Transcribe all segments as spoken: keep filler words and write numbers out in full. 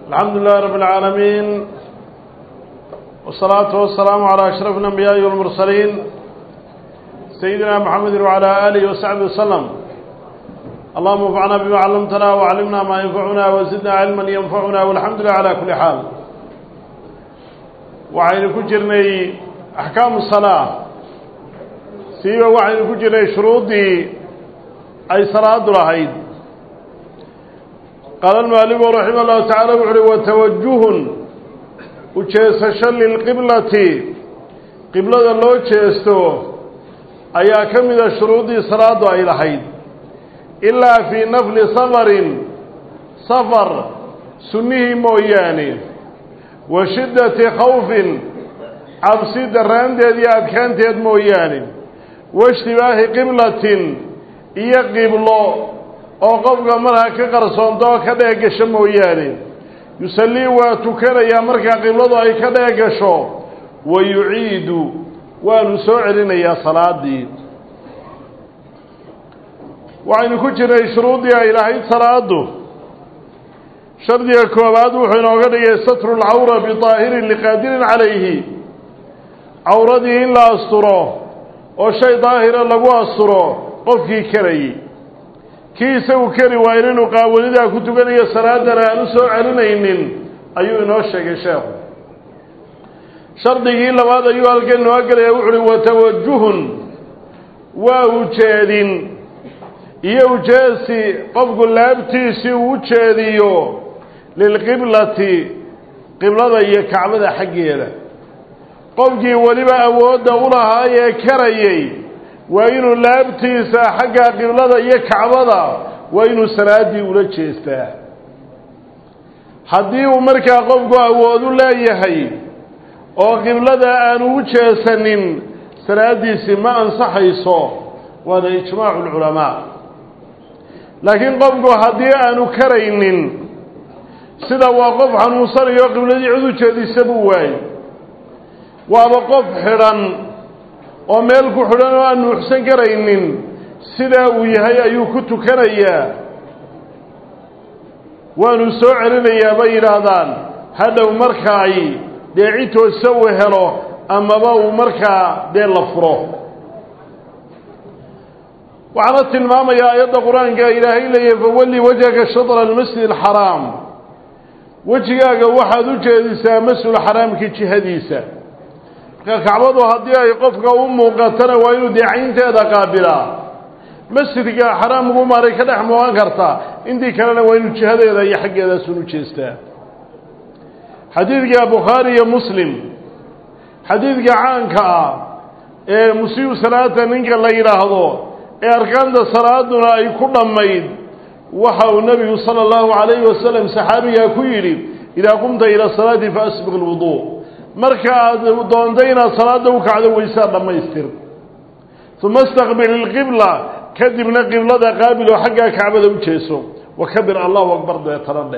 الحمد لله رب العالمين والصلاة والسلام على أشرف الأنبياء والمرسلين سيدنا محمد وعلى آله وصحبه وسلم. اللهم انفعنا بما علمتنا وعلمنا ما ينفعنا وزدنا علما ينفعنا والحمد لله على كل حال. وعين كجرني أحكام الصلاة سيبا وعين كجرني شروطي أي صلاة العيد. قال المؤلف رحمه الله تعالى وتوجه وجهسشن للقبلة قبلة الله جهستو أيا كم من شروط صلاة العيد إلا في نفل سفر سفر سنه موياني وشدة خوف عبسي دران دي أدكان تيد موياني واشتباه قبلة إيا قبلة oo qofka markaa ka qarsoonto ka dheegasho mooyaane yusalli waa tukanaya markaa qibladu ay ka dheegasho wayuciidu waanu soo celinayaa salaadii. waxaynu ku jiray shuruudii ay lahayd salaadu. shardiga koowaad wuxuu inooga dhigay satrul cawra bitaahirin liqaadirin calayhi, cawradii in la asturo oo shay daahira lagu asturo qofkii karayay. kii isagu kari waa inuu qaawanidaa ku tukanayo salaadana aanu soo celinaynin ayuu inoo sheegay sheekhu. shardigii labaad ayuu halkan inoo gelaya wuxu uhi watawajuhun waa ujeedin iyo ujeesi qofku laabtiisii uu u jeediyo lilqiblati qiblada iyo kacbada xaggeeda. qofkii weliba awoodda u lahaa ee karayay waa inuu laabtiisa xagga qiblada iyo kacbada waa inuu salaadii ula jeestaa. haddii uu markaa qofku awood u leeyahay oo qiblada aanu u jeesanin salaadiisi ma ansaxayso, waana ijmaacu lculamaa. laakiin qofku haddii aanu karaynin, sida waa qof xanuunsanayo qibladii cid u jeedisa buu waayo, waaba qof xidhan oo meel ku xidhan oo aan nuuxsan karaynin, sidaa uu yahay ayuu ku tukanayaa, waanu soo celinayaa bay yidhaahdaan hadhow marka ay dee cid toosa uu helo amaba uu markaa dee la furo. waxaana tilmaamayaa aayadda qur-aanka ilaahay leeyahay fawalli wajhaka shatra almasjid alxaraam, wejigaaga waxaad u jeedisaa masjidul xaraamka jihadiisa. kacbadu haddii ay qofka u muuqatana waa inuu deecaynteeda qaabilaa. masjidka xaraamku maray ka dhex muuqan karta, intii kalena waa inuu jihadeeda iyo xaggeedaasun u jeestaa. xadiidka bukhaari iyo muslim, xadiidka caanka ah ee musiibu salaata ninka la yidhaahdo ee arkaanta salaaduna ay ku dhammayd, waxa uu nebigu sala allahu calayhi wasalam saxaabigaa ku yidhi idaa qumta ila salaati fa asbiq alwuduu, marka aad doontay inaad salaada u kacdo waysaa dhammaystir. uma istaqbil ilqibla, kadibna qiblada qaabil oo xaggaa kacbada u jeeso, wakabir allahu akbar deetana dheh.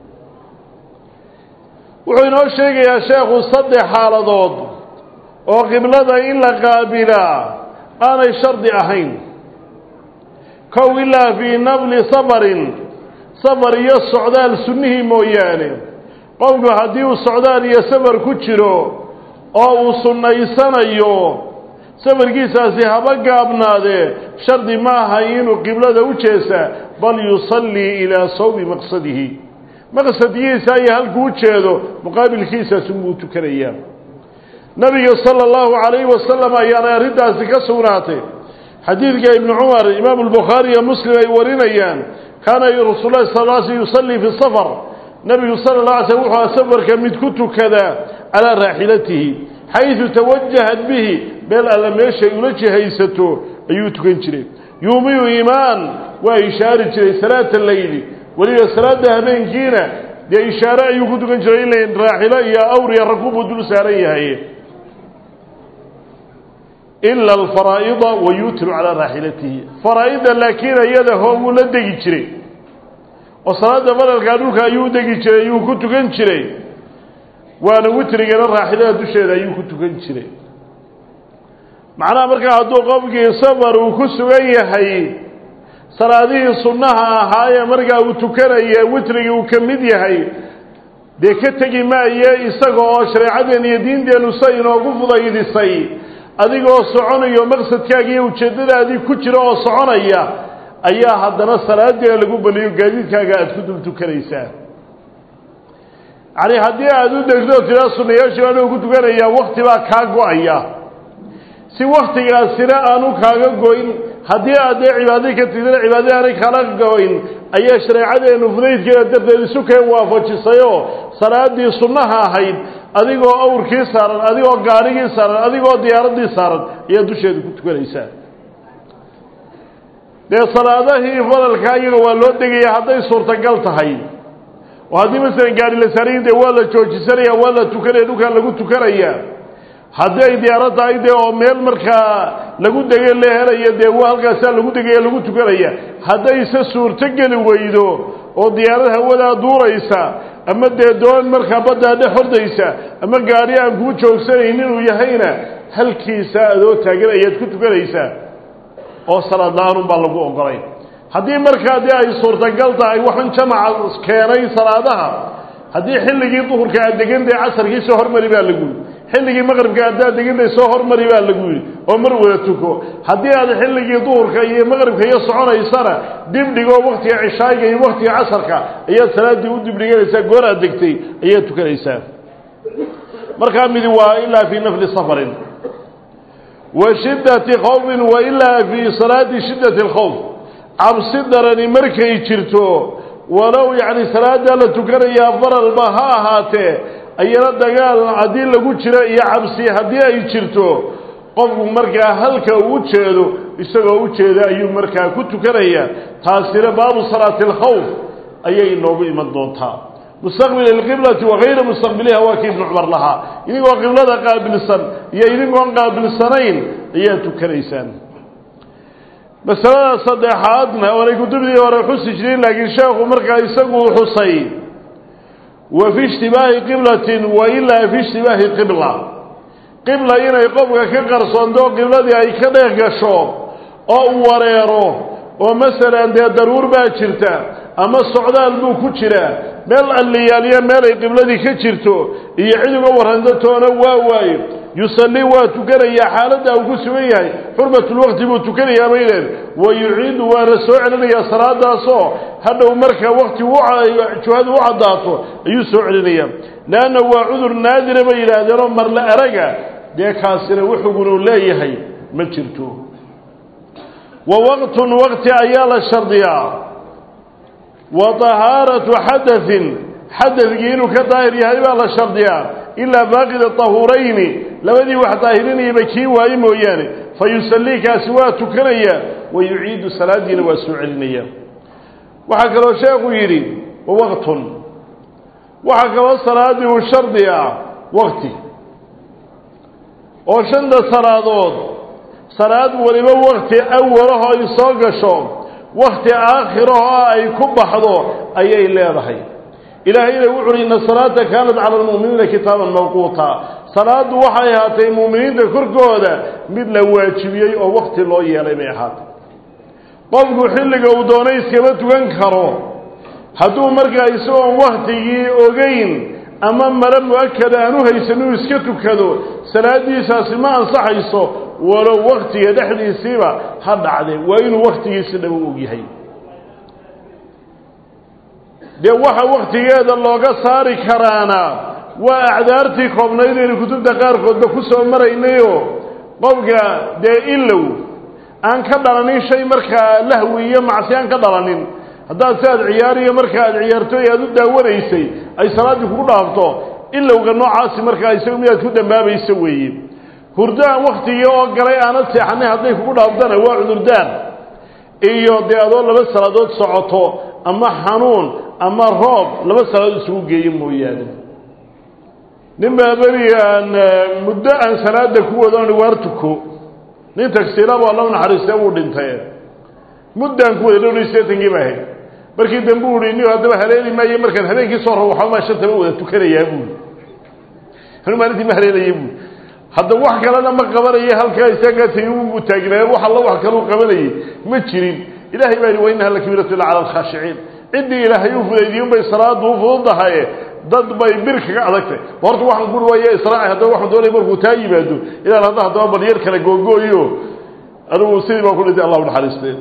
wuxuu inoo sheegayaa sheekhu saddex xaaladood oo qiblada in la qaabilaa aanay shardi ahayn. kow ilaa fii nafli safarin, safar iyo socdaal sunnihii mooyaane. qofku haddii uu socdaal iyo safar ku jiro oo uu sunnaysanayo, safarkiisaasi haba gaabnaadee shardi ma aha inuu qiblada u jeesa, bal yusallii ilaa sawbi maqsadihi, maqsadkiisa iyo halkuu u jeedo muqaabilkiisaas unbuu tukanayaa. nabiga sala allahu calayhi wasalam ayaana arrintaasi ka sugnaatay. xadiidka ibnu cumar imaamu albukhaari iyo muslim ay warinayaan, kaana rasuulullahi sal lla slam yusallii fi safar, nabigu sala allah alay slm wuxuu a safarka mid ku tukadaa calaa raaxilatihi xaysu tawajahat bihi, meel alla meeshay ula jihaysato ayuu tukan jiray. yuumiyu imaan waa ishaari jiray salaata leyli, weliba salaada habeenkiina dee ishaare ayuu ku tukan jiray in raaxilo iyo awriya rakuubuu dul saaran yahay. ila alfaraa'ida wa yuutiru calaa raaxilatihi, faraa'ida laakiin iyada hoo wuu la degi jiray oo salaada faralkaa dhulka ayuu u degi jiray, ayuu ku tukan jiray, waana witrigana raaxilada dusheeda ayuu ku tukan jiray. macnaha markaa hadduu qofkii safar uu ku sugan yahay, salaadihii sunnaha ahaa ee markaa uu tukanaya witrigii uu ka mid yahay dee ka tegi maaye isaga oo shareecadeen iyo diinteenu say inoogu fudaydisay adigoo soconayo maqsadkaaga iyo ujeeddadaadii ku jira oo soconaya ayaa haddana salaadii lagu baliyo gaadiidkaaga aad ku dul tukanaysaa yani haddii aad u degto tiraa sunnayaashii anuu ku tukanayaa wakti baa kaa go-aya si waktigaasina aanu kaaga goyn haddii aad dee cibaadadii ka tigtana cibaadadii aanay kala goyn ayaa shareecadeenu fudaydkeeda darteed isu keen waafajisayoo salaadii sunnaha ahayd adigoo awrkii saaran adigoo gaarigii saaran adigoo diyaaradii saaran ayaa dusheeda ku tukanaysaa dee salaadahii fadalka iyaga waa loo degaya hadday suurtagal tahay oo haddii masalan gaari la saarayin dee waa la joojisanaya waa la tukanaya dhulkaa lagu tukanaya haddii ay diyaarad tahay dee oo meel markaa lagu dege la helaya dee waa halkaasaa lagu degaya lagu tukanaya haddayse suurto geli weydo oo diyaarad hawadaa duuraysa ama dee doon markaa baddaa dhex hordaysa ama gaari aan kuu joogsanaynin inuu yahayna halkiisa adoo taagan ayaad ku tukanaysaa oo salaad la-aanun baa lagu ogolay haddii markaa dee ay suurtagal tahay waxaan jamaca keenay salaadaha haddii xilligii duhurka aad degantahay casarkii soo hormari baa lagu yidhi xilligii maqribka haddaad degantahay soo hormari baa lagu yidhi oo mar wada tuko haddii aad xilligii duhurka iyo maqribka iyo soconaysana dib dhigoo waktiga cishaayiga iyo waktiga casarka ayaad salaaddii u dib dhiganaysaa goor aad degtay ayaad tukanaysaa markaa midi waa ilaa fii nafli safarin wa shiddati khawfin wa ilaa fii salaati shiddati alkhawf cabsi darani markay jirto walow yacni salaadaa la tukanayaa faralba ha ahaatee ayana dagaal haddii lagu jiro iyo cabsi haddii ay jirto qofku markaa halka uu jeedo isagoo u jeeda ayuu markaa ku tukanayaa taasina baabu salaati alkhawf ayay inoogu iman doontaa mustaqbil alqiblati wagayra mustaqbiliha waa kii ibnu cumar lahaa idinkoo qiblada qaabilsan iyo idinkoon qaabilsanayn ayaa tukanaysaan masalada saddexaadna oonay kutubdii hore xusi jirin laakiin sheekhu markaa isagu xusay wa fi ishtibaahi qiblatin wa ilaa fi ishtibaahi qibla qibla inay qofka ka qarsoonto qibladii ay ka dhex gasho oo u wareero oo masalan dee daruur baa jirta ama socdaal buu ku jiraa meel alliyaaliya meel ay qibladii ka jirto iyo cid uga warranto toona waa waaye يصلي وتكريا حالته وكسويه حرمة الوقت وتكريا بينه ويعيد ورسول عليه صلاة صو هذا مركه وقت وعى شهاد وعداته يسوع عليه لأنه هو عذر نادر بين هذا مر لا أرجع ده كاسر وحقول لا يهي ما تشرتوه ووقت وقت أيال الشرطية وطهارة حدث حدث جينو كطاهر يهي على الشرطية إلا باقي الطهورين لودي واحد طاهرين يبكي وايمو يعني فيسليك أسوات كريا ويعيد صلاة وسوع النية وحكى له شيخ يري ووقت وحكى الصلاة والشرطية وقتي وشند صلاة صلاة ولما وقت أولها يصاق شوم وقت آخرها أي كب حضور أي إلا رحي إلهي يقول إن الصلاة كانت على المؤمنين كتابا موقوتا صلاة وحياتي المؤمنين كركودا مثل واجبية أو وقت الله يلي ميحات قفقوا حلق ودونيس كما تنكروا حدو مرقا يسوان وقتي أوغين أمام مرم مؤكد أنوها يسنو يسكتوا كذو صلاة دي ساسي ما أنصح يسو ولو وقتي يدحل يسيبا حد عليه وإن وقتي يسنو أوغيهي dee waxa waqtigeeda looga saari karaana waa acdaartii koobnayd ee kutubta qaarkoodba ku soo maraynayo qofka dee ilow aan ka dhalanin shay markaa lahwi iyo macsi aan ka dhalanin haddaad si aad ciyaariyo marka aad ciyaarto aad u daawanaysay ay salaadii kugu dhaafto ilowga noocaasi markaa isagu miyaad ku dambaabayso weeye hurdo aan waqtigii oo galay aanad seexanay hadday kugu dhaaftana waa cudurdaan iyo dee adoo laba salaadood socoto ama xanuun ama roob laba salaad isugu geeyo mooyaane ninba bariyan muddo aan salaada ku wadaan waartuko nin tagsiilaba Allah naxariistay uu dhintay muddan ku wadaan seetankii baa hay markii dambu uu inuu hadaba haleeli maayay markaan habeenkii soo roo waxa ma shanta wada tukanayaa buu hal maalintii ma haleelay buu hadda wax kale ma qabanay halka isaga tii taagnaa waxa la wax kale uu qabanay ma jirin ilaahay baa waynaha la kabiratu ala al-khashi'in إدي إلهي وفليديون بي صلاة وفوضها ضد باي برك أذكر برضو واحد يقول ويا إسرائيل هذا واحد دولي برضو تايب هذا إذا هذا هذا برير كلا جوجو يو أنا وسيد ما كل الله من حالستين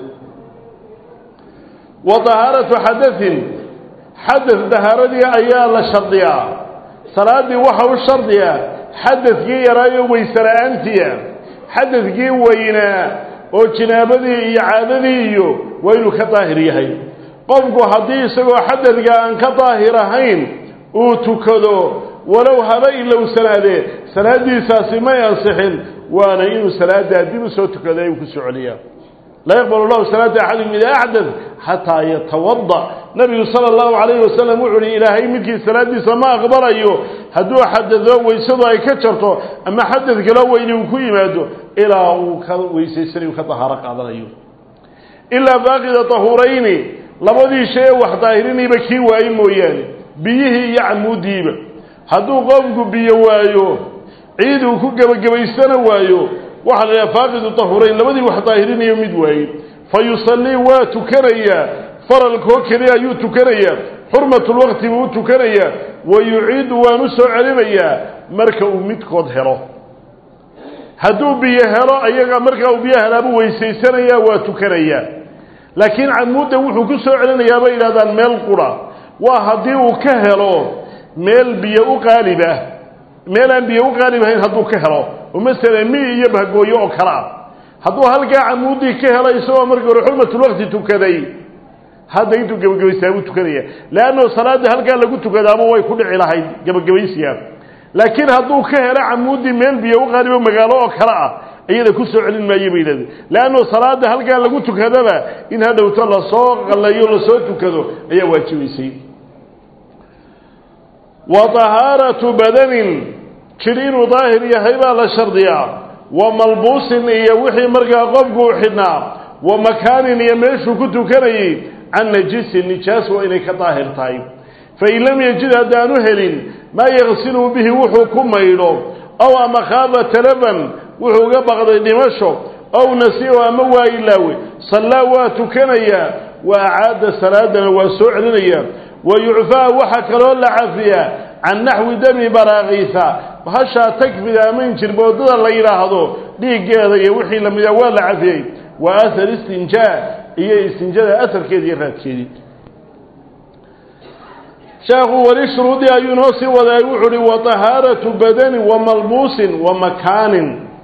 وطهارة حدث حدث طهارة أيام الشرطية صلاة وحى الشرطية حدث جي رايو ويسر أنتيا حدث جي وينا وجنابذي إعادذي وينو كطاهريهين قفقو حديث وحدث جاء كطاهرهين وتكذو ولو هبئ لو سناده سنادي ساسي ما ينصحن وانا إنو سناده دينو سوتكذو يكسو عليا لا يقبل الله صلاة أحد إذا أحدث حتى يتوضأ نبي صلى الله عليه وسلم وعلي إلهي ملك صلاة سماء أخبر أيوه هدو حدث ويسضى يكترته أما حدث قلوا وينوكي ماده إلا ويسيسري وكطهارك هذا أيوه إلا باقي طهورين لبدي شيء وحطاهرين بكي وإيم وياني بيه يعمو ديب هدو قفق بيوايو عيدو كوكب قبيستان وايو وحل فاقد الطهورين لبدي وحطاهرين يمد واي فيصلي وتكريا فرل كوكريا يتكريا حرمة الوقت وتكريا ويعيد ونسع علميا مركا أمد قدهره هدو بيهرا أيها مركا بيهرا ويسيسنيا وتكريا لكن عمود وحكسو علميا بين هذا الميل قرى وهديو كهرو ميل بيو غالبة ميل بيو غالبة هدو كهرو ومثلا مي يبهى قويو كرا هدو هلقا عمودي كهلا يسوى مرقر حرمة الوقت تكذي هذا يدو قبل قبل يساوي تكذي لأنه صلاة هلقا لقو تكذي أبوه يكون على قبل قبل يسياب لكن هدو كهلا عمودي ميل بيو غالبا مقالو كرا أيضا كسو علم ما يبين لأنه صلاة هلقا لقو تكذي إن هذا وطلع صوغ الله يولا صوت تكذي أي واجب يسيب وطهارة بدن كرين ظاهر يهيبا لشرطيا وملبوس يوحي مرقى قفق وحنا ومكان يميش كنت كري عن نجس النجاس وإنك طاهر طيب فإن لم يجد هدان هل ما يغسله به وحكم ميلو أو مخابة لبن وحو قبغ دمشق أو نسيه أموى إلاوي صلى واتكنيا وأعاد سلادا وسعرنيا ويعفى وحكى الله عافية عن نحو دم براغيثا وهشا تكفي من جربودة الله يراهضو ديك هذا يوحي لم يوال عافية وآثر استنجاء هي استنجاء أثر كذي رات كذي شاغو ولشروط أيونوس وذا يوحري وطهارة بدن وملبوس ومكان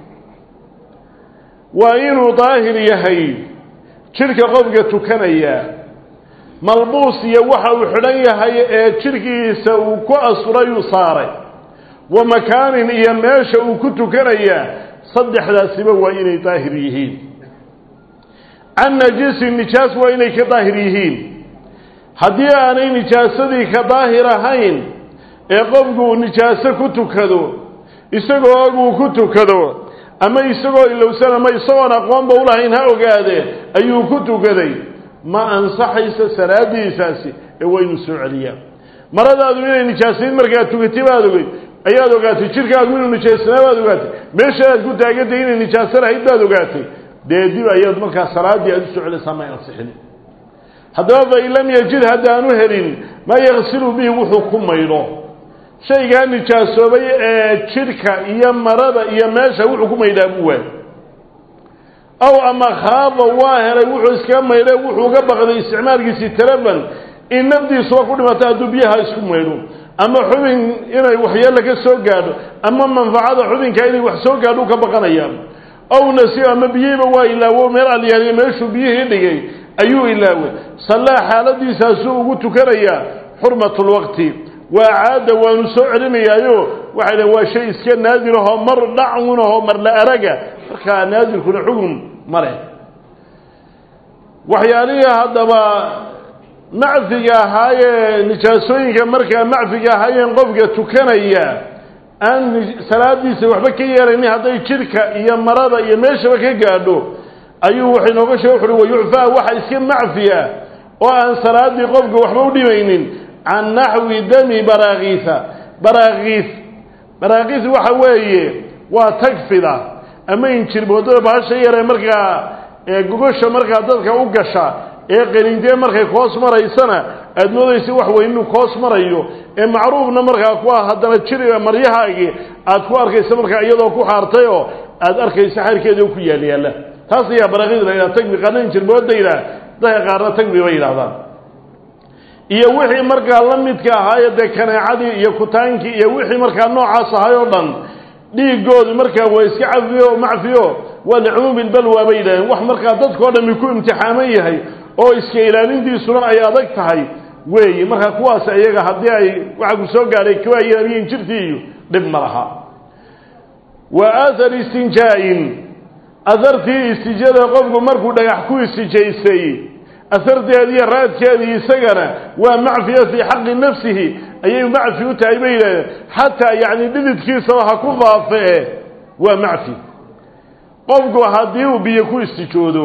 وإن ظاهر يهي شرك قبقة كنيا ملبوس يوحى وحرية هي شركي سوكو أسري صاري ومكان يماشى وكنت كريا صدح لا سبب وإني طاهريهين عن نجس النجاس وإني كطاهريهين هدي أنا نجاسدي كطاهرهين يقبقوا نجاسة كنت كذو يسقوا كنت كذو أما يسقوا إلا وسنة ما يسقوا أقوام بولهين هاو قاده أيو كنت كذي ما أنصحيس سرادي ساسي وين سعليا مرة أدوين نجاسين مركات تكتبها أدوين أيها دوغاتي شركة أدوين نجاسنا أدوغاتي ماشي أقول تاجد هنا نجاسنا هيدا دوغاتي ده دي أيها مركات سرادي أدو سعلي سما ينصحني هذا إن لم يجد هذا نهرين ما يغسل به وحكم ميلو شيء كان نجاسه بي شركة إيا مرة إيا ماشي وحكم ميلو أبوه أو أما خاض واهر وحو إسكام ميلو وحو قبق الاستعمال قسي تربا إن نبدي سوا كل ما تأدو بيها إسكام ميلو أما حبين إنا وحيا لك السوق قادو أما منفعات حبين كايني وحسوق قادو كبقنا أيام أو نسيو أما بيهيبا وإلا ومرأة ليالي ميشو بيهي لغي أيو إلاوي صلى حالدي ساسو قلت كريا حرمة الوقت وعاد ونسوع علمي أيو وعلى وشيء إسكان نادره مر دعونه مر لا أرقى كان نادر كل حكم مرة وحياليها هذا معفقة هاي نجاسوين كمركة معفقة هاي نقفقة تكنيا أن سلادي سوحبك يرني هذا شركة يا مرضى يا ماشي بك قادو أيوه وحين وقش يحرو ويعفى واحد اسم معفية وأن سلادي قفقة وحبودي مينين عن نحو دم براغيثة براغيث براغيث وحوية وتكفذة أما ينشر بودر بهالشيء يرى مركة جوجش مركة ضدك أوجشة إيه قريندين مركة خاص مرة السنة admoodaysi wax weyn inuu koos marayo ee macruufna markaa ku ah haddana jiriga maryahaagii aad ku arkaysa markaa iyadoo ku xaartay oo aad arkaysa xarkeedii ku yaal yaala taas ayaa baraqidna ila tagbi qanan jirboodayna dadka qaarna tagbi way yiraahdaan iyo wixii markaa la midka ahaayada kanaacadii iyo kutaankii iyo wixii markaa noocaas ahaayoo dhan dhiigoodu markaa waa iska cafiyo macfiyo wal umum bil balwa baydan wax markaa dadkoo dhan ku imtixaaman yahay oo iska ilaalintiisuna ay adag tahay weey markaa kuwaas ayaga hadii ay waxa ku soo gaaray kawaayeen jirtiiyo dib malaha wa athar istinjaa'in atharti istijada qofku markuu dhagax ku istijaysay atharteedii raadkeedii isagana waa macfiyo fi xaqi nafsihi ayay macfi u tahay bayda hatta yaani dhididkiisa waxa ku faafee waa macfi qofku hadii uu biyo ku istijoodo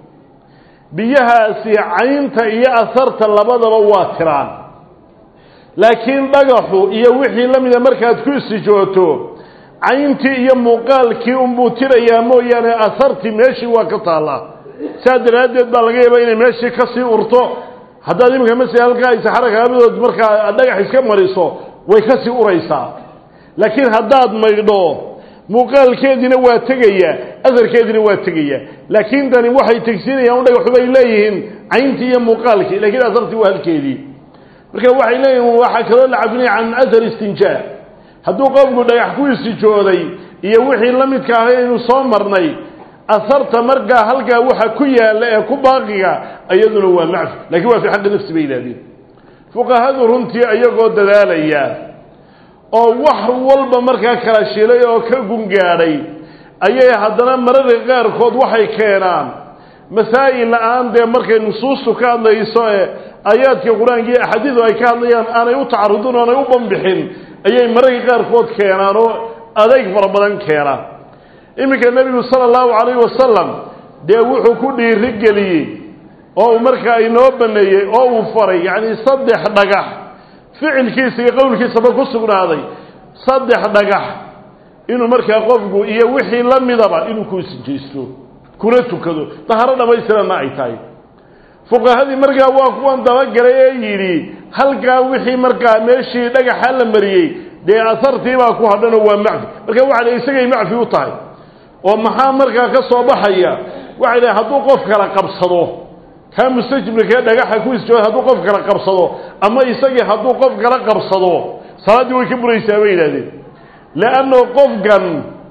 biyahaasi caynta iyo asarta labadaba waa tiraan laakiin dhagaxu iyo wixii la mid ah markaad ku istijooto cayntii iyo muuqaalkii unbuu tirayaa mooyaane asartii meeshii waa ka taala saadaradeed baa laga yaabaa inay meeshii ka sii urto haddaad imika mas'ala halka ay xarakadood markaa dhagax iska mariso way ka sii uraysaa laakiin haddaad maydho muuqaalkeedina waa tagaya adarkeedina waa tagaya laakiin tani waxay tagsinayaan dhagax bay leeyihiin cayntii iyo muuqaalkii laakiin asartii waa halkeedii marka waxay leeyihiin waxa kale la cabinay can athar istinjaa hadduu qofku dhagax ku istijooday iyo wixii la midka ah inuu soo marnay asarta markaa halkaa waxa ku yaala ee ku baaqiga ayaduna waa macfi laakiin waa fi xaq nafsi baylaadin fuqahadu runtii ayagoo dadaalaya oo wax walba markaa kala shilay oo ka gungaaday ayay haddana mararka qaarkood waxay keenaan masaa'il aan de markay nusuustu ka hadlayso ee aayaadka quraanka iyo axaadiidu ay ka hadlayaan aanay u tacarudin oo aanay u banbixin ayay mararka qaarkood keenaan oo adeeg fara badan keenaan iminka nabigu sallallahu alayhi wasallam de wuxuu ku dhiiri galiyay oo markaa inoo baneeyay oo uu faray yaani saddex dhagax ficilkiisa iyo qowlkiisa ba ku sugnaaday saddex dhagax inuu markaa qofku iyo wixii la midaba inuu ku isjeysto kuna tukado tahara dhamaystiran ay tahay fuqahadii markaa waa kuwan daba galay ee yiri halka wixii markaa meeshii dhagaxa la mariyay de asartii baa ku hadhano waa macfi marka waxa ay isagay macfi u tahay oo maxaa markaa ka soo baxaya waxa ilaahay hadduu qof kala qabsado ka mustajibka dhagaxa ku isjoodo hadduu qof kala qabsado ama isagii hadduu qof kala qabsado salaadii way ka buraysaa bay yiraahdeen laano qofkan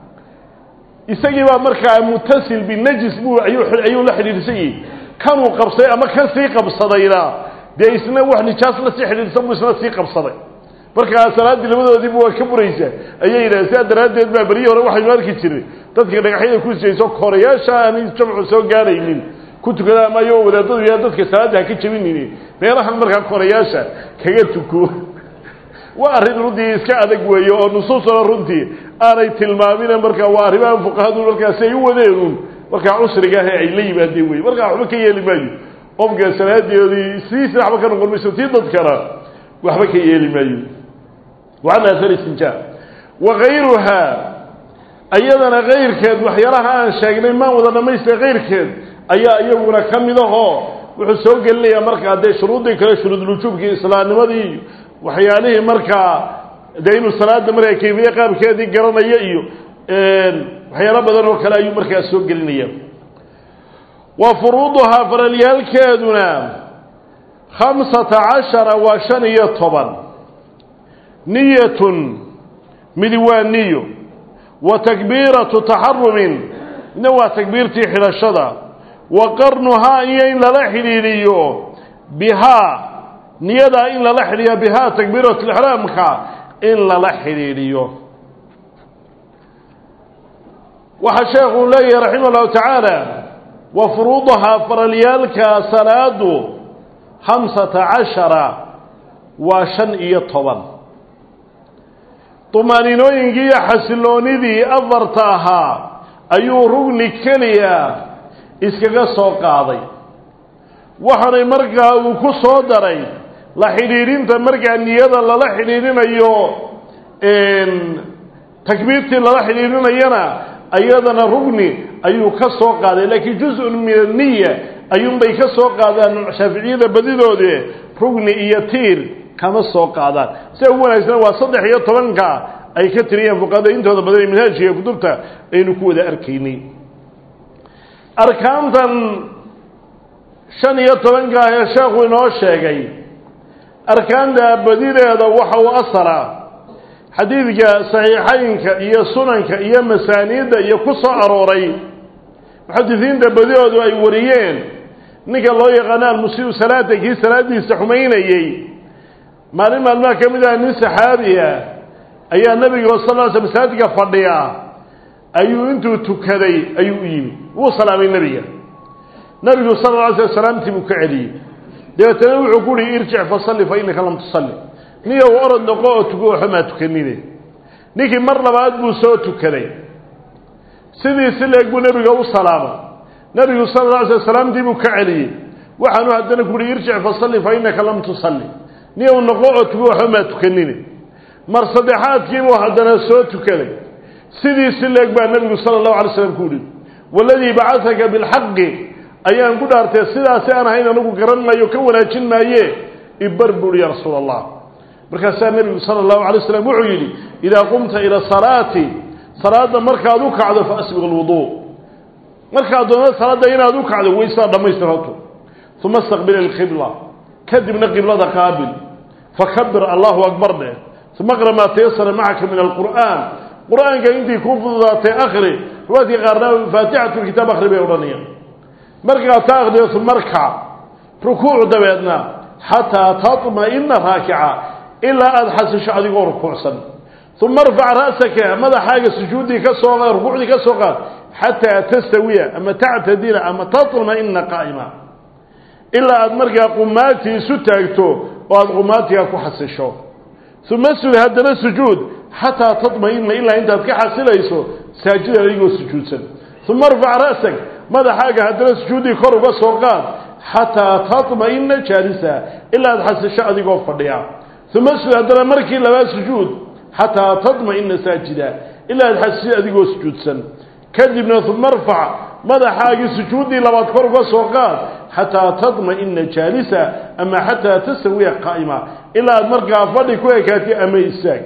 isagii baa markaa mutasil binajis buu ayuu la xiriirsay kanuu qabsay ama kan sii qabsadayna de isna wax nijaas la sii xiriirsan buu isna sii qabsaday markaa salaadii labadoodii buu ka buraysaa ayay yiraahdeen daraadeed baa bariyo hore waxay marki jiray dadka dhagaxyada ku isjeyso koreyaasha aan jamcu soo gaaraynin ku tukada ma yoo wadaadadu yaa dadka salaada ka jabinayeen meelahan markaa koreyaasha kaga tuko waa arin runtii iska adag weeyo oo nusuusna runtii aanay tilmaamin markaa waa arrimaha fuqahadu markaa say u wadeen markaa usriga ay la yimaadeen weey markaa waxba ka yeeli maayo qofka salaadeedii si waxba ka noqon mayso tii dadkana waxba ka yeeli maayo وعلى أثر الاستنجاء وغيرها أيضا غير كذا وحيرها عن شيء ما وضعنا ما يصير غير كذا أي أيونا كم ده وحسوق اللي مركا ده شروط كلا شروط الوجوب كي صلاة نمدي وحياله مركا دينو صلاة مرة كيفية قام كذا قرنا يأيو وحياله بدر وكلا أيو مركا سوق اللي وفروضها فرليال كذونا خمسة عشر وشنية طبعا نية مدوانية وتكبيرة تحرم نوى تكبيرتي حل الشضع وقرنها إن للحليليو بها نيدا إن للحليا بها تكبيرة الإحرام إن للحليليو وحشيخ لي رحمه الله تعالى وفروضها فرليالك صلاة خمسة عشر وشن طبعا طمانينوينكي حسلونيدي أفرتاها أيو رغني كليا إسكاقا سوقاضي وحري مرقا وكسو دري لحريرين تمرقا النيادة للحريرين أيو تكبيرتي للحريرين أينا أيضا رغني أيو كسوقاضي لكن جزء من النية أيوم بي كسوقاضي شافعية بديدو دي rugni iyo tiir kama soo qaadaan sida ugu wanaagsan waa saddex iyo tobanka ay ka tiriyeen fuqahaada intooda badan manhajka kutubta aynu ku wada arkaynay arkaantan shan iyo tobanka ee sheekhu inoo sheegay arkaanta badideeda waxa uu asala xadiidka saxiixaynka iyo sunanka iyo masaaniida iyo ku soo arooray muxadisiinta badidoodu ay wariyeen ninka loo yaqaano almusiiu salaata kii salaadiisa xumaynayey maalin maalmaha ka mid ah nin saxaabiya ayaa nabiga sal lla slam masaajidka fadhiya ayuu intuu tukaday ayuu u yimi wuu salaamay nebiga nabigu sala alla alay slam salaamtii buu ka celiyey dabeetana wuxuu ku uhi irjic fasalli fa innaka lam tusalli niyow orod noqo oo tuko waxba maa tukanine ninkii mar labaad buu soo tukaday sidii si leeg buu nebiga u salaamay nabigu sala alla alay slam salaamtii buu ka celiyey waxaanu haddana ku uhi irjic fasalli fa innaka lam tusalli niyow noqo oo tuko waxba maa tukanine mar saddexaadkiibuu haddana soo tukaday sidii si leeg baa nebigu sala allahu alay slam ku uhi waladii bacataka bilxaqi ayaan ku dhaartay sidaasi aan ahayn anigu garan maayo ka wanaajin maaye ibar buuri ya rasuul allah markaasaa nebigu sala allahu alay wasalam wuxuu yidhi idaa qumta ila salaati salaadda markaad u kacdo fa asbiq alwuduu markaad doonto salaadda inaad u kacdo waysaa dhammaystirto uma istaqbil alqibla kadibna qiblada qaabil fakabir allahu akbar dheh uma aqra maa tayasara macaka min alqur'aan qur-aanka intii kuu fududaatay akhri ruwaadkii qaarna faatixatu lkitaab akhri bay odhanayaan markaad ta akhriyo uma arkac rukuuc dabeedna xataa tatma'ina raakica ilaa aada xasisho adigoo rukuucsan uma arfac ra'saka madaxaaga sujuuddii ka soo qaad rukuucdii ka soo qaad xataa tastawiya ama tactadila ama tatma'ina qaa'ima ilaa aada markaa qumaatii isu taagto oo aada qumaatiga ku xasisho uma sug haddana sujuud xataa tatma'ina ilaa intaad ka xasilayso saajida adigoo sujuudsan uma arfac ra'sak madaxaaga haddana sujuuddii kor uga soo qaad xataa tatma'ina jaalisa ilaa aada xasisho adigoo fadhiya uma sug haddana markii labaad sujuud xataa tatma'ina saajida ilaa aada xasisho adigoo sujuudsan kadibna uma arfac madaxaagii sujuuddii labaad kor uga soo qaad xataa tatma'ina jaalisa ama xataa tastawiya qaa'ima ilaa aada markaa fadhi ku ekaatay ama istaag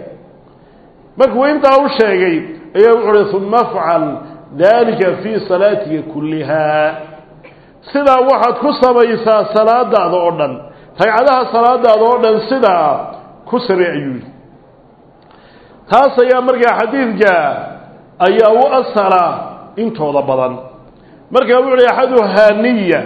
markuu intaa u sheegay ayaa wuxu uhi uma afcal dalika fii salaatika kullihaa sidaa waxaad ku samaysaa salaadaada oo dhan ragcadaha salaadaada oo dhan sidaa ku samee ayuu yidhi taas ayaa markaa xadiidka ayaa u asala intooda badan markaa wuxu uhi axaduhaa niya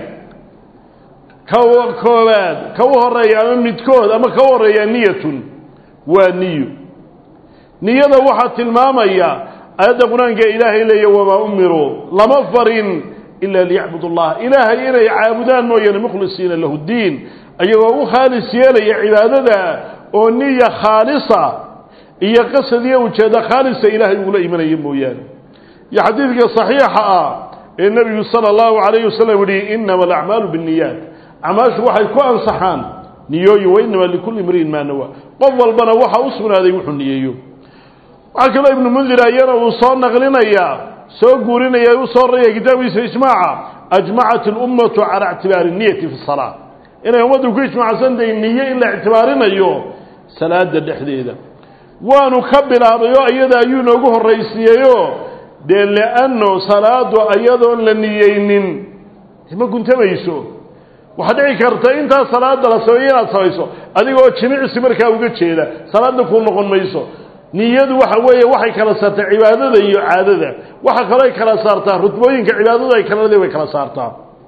ka koobaad ka u horeeya ama midkood ama ka u horeeya niyatun waa niyo niyada waxaa tilmaamaya aayadda qur-aanka ilaahay leeya wamaa umiruu lama farin ilaa liyacbud allah ilaahay inay caabudaan mooyaane mukhlisiina lahu ddiin ayagoo u khaalis yeelaya cibaadada oo niya khaalisa iyo qasad iyo ujeeddo khaalisa ilaahay ugula imanaya mooyaane iyo xadiidka saxiixa ah ee nebigu sala allahu calayhi wasalam yihi inama alacmaalu binniyaat acmaashu waxay ku ansaxaan niyooyin wa inama likulli imri'in maa nawaa qof walbana waxaa u sugnaaday wuxuu niyeeyo waxaa kaloo ibnu mundir ayana uu soo naqlinayaa soo guurinaya u soo raraya kitaabkiisa ijmaaca ajmacat اlummatu calى ictibaari niyati fi salaa inay ummaddu ku ijmaacsantahay niye in la ictibaarinayo salaada dhexdeeda waanu ka bilaabay oo iyada ayuu noogu horraysiiyeyo dee lianno salaadu ayadoon la niyeynin ma guntamayso waxaa dhici karta intaa salaada la sameeyo inaad samayso adigoo jimicsi markaa uga jeeda salaadna kuu noqon mayso niyadu waxa weeye waxay kala saartaa cibaadada iyo caadada waxa kale ay kala saartaa rutbooyinka cibaadada ay kala way kala saartaa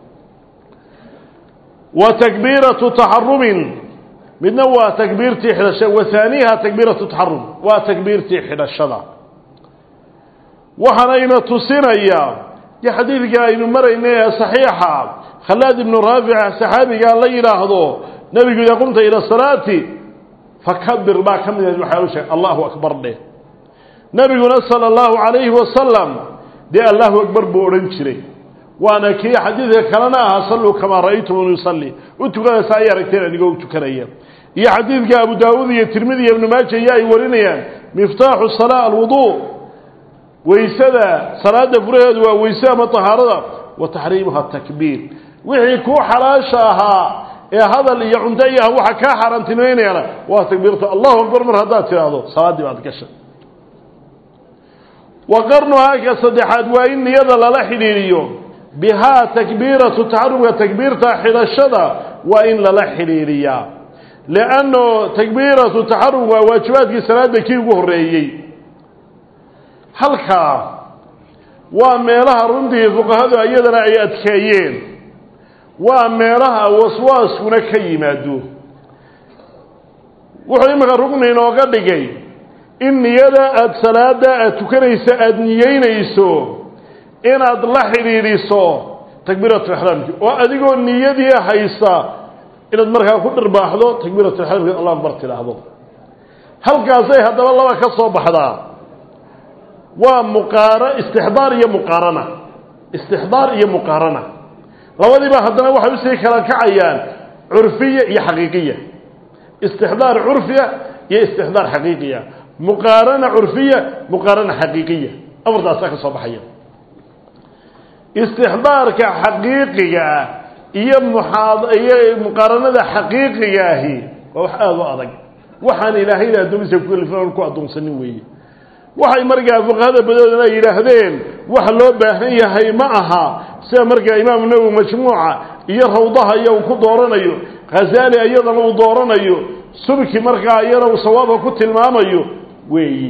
wa takbiiratu taharrumin midna waa takbiirtii xidhashada wa thaniha takbiiratu taharrum waa takbiirtii xidhashada waxaana ina tusinaya ya xadiidka aynu maraynay ee saxiixa khalaad ibn raafic saxaabiga la yiraahdo nabigu yaa qumta ila salaati fakabir baa ka mid ah waxa uu sheegay Allahu akbar de nabiguna sallallahu alayhi wasallam de Allahu akbar buu oran jiray waana kii xadiidka kalena ah sallu kama ra'aytum yusalli utukada saay aragteen aniga u tukanaya iyo xadiidka Abu Daawud iyo Tirmidhi iyo Ibn Maajah ay warinayaan miftaaxu salaa alwudu waysada salaada furaheedu waa waysa ama tahaarada wa tahriimuha takbiir wixii ku xalaashaha هذا اللي يعنتيها وحكا حرنتين يلا وتكبيرته الله أكبر من هذا هذا صلاة بعد كشف وقرنها كصدحات وإن يذل لحريريو بها تكبيرة تعرم وتكبيرة حرشدة وإن لحريريا لأنه تكبيرة تعرم وواجبات صلاة كي وهريي halka waa meelaha runtii fuqahadu ayadana ay adkeeyeen waa meelaha waswaaskuna ka yimaado wuxuu imika rugni inooga dhigay in niyada aad salaada aad tukanaysa aad niyeynayso inaad la xiriiriso takbiiratu ihraamki oo adigoo niyadii haysa inaad markaa ku dhirbaaxdo takbiiratu ihraamki Allahu akbar tiraahdo halkaas ay hadaba laba ka soo baxdaa ومقارنة استحضار يا مقارنة استحضار يا مقارنة لودي بقى حدنا واحد يسوي كلام كعيان عرفية يا حقيقية استحضار عرفية يا استحضار حقيقية مقارنة عرفية مقارنة حقيقية أفضل أساك صباحية استحضار كحقيقية هي محاض هي مقارنة حقيقية هي وحاضر وأضج وحن إلهي لا دوم يسوي فلان كوا دوم سنوي waxay markaa fuqahada badoodana yiraahdeen wax loo baahan yahay ma aha sida markaa imaam Nawawi majmuuca iyo rawdaha iyo ku dooranayo Ghazali ayadana uu dooranayo subki markaa ayana uu sawaaba ku tilmaamayo weeyi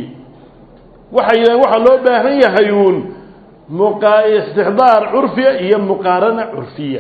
waxay yiraahdeen wax loo baahan yahay uun muqaa istihdaar urfiya iyo muqarana urfiya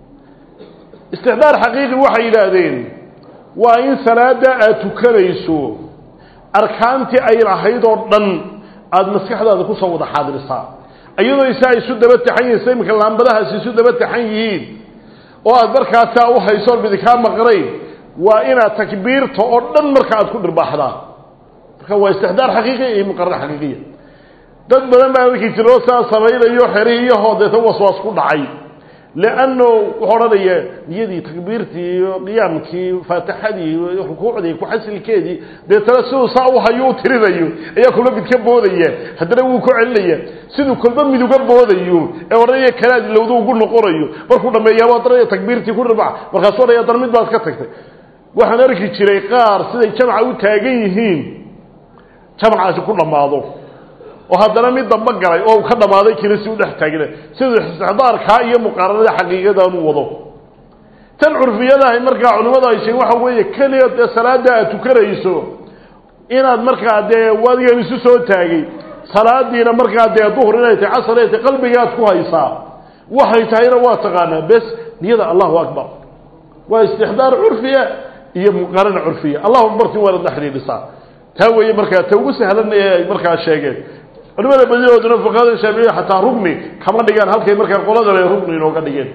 istihdaar haqiiqi waxay yiraahdeen waa in salaada aad tukanayso arkaantii ay lahayd oo dhan aad maskaxdaada ku soo wada xaadirisa ayadoo isaa isu daba taxayeen imka laambadaha isu daba taxayeen oo aad markaas u hayso bidika maqray waa ina takbiirta oo dhan marka aad ku dhirbaaxdaa marka waa istihdaar xaqiiqi iyo muqarrar xaqiiqi dad badan baa wixii jiro saa sameeyo xiriyo hoodeeto waswaas ku dhacay لأنه وحرني يدي تكبيرتي قيامتي فاتحتي ركوعي كحسن كذي بيترسو صاو هيو تريديو أيا كله بيتكبوا ذيه هذا هو كعلية سيدو كل بام يدكبوا ذيه أوريه كلام لو ذو كل قريه بركونا ما يواتريه تكبيرتي كل ربع برخصورة يا ترميد بعد كتكت وحنركي شري قار سيد جمع وتاجيهين جمع كل ماضو وهذا ميد دم قري أو خدم هذا كنيسة ودحتاجنا سيد استحضار كائن مقارنة حقيقة ووضوء تنعرف يده مركع عنوضة شيء وحوي كلية صلاة تكريسو إن المركع ده وادي يسوع تاجي صلاة دينا مركع ده ظهر نيت عصر نيت قلبي جات كويسة وحي تاير واتقانا بس نيدا الله أكبر واستحضار عرفية هي مقارنة عرفية الله أكبر تولد نحري لصا تهوي مركع توسه هذا مركع الشيء ولما بديوا دون فقاد الشافعي حتى ركني كما دغان halkay marka qolada leh rukni inoo ka dhigeen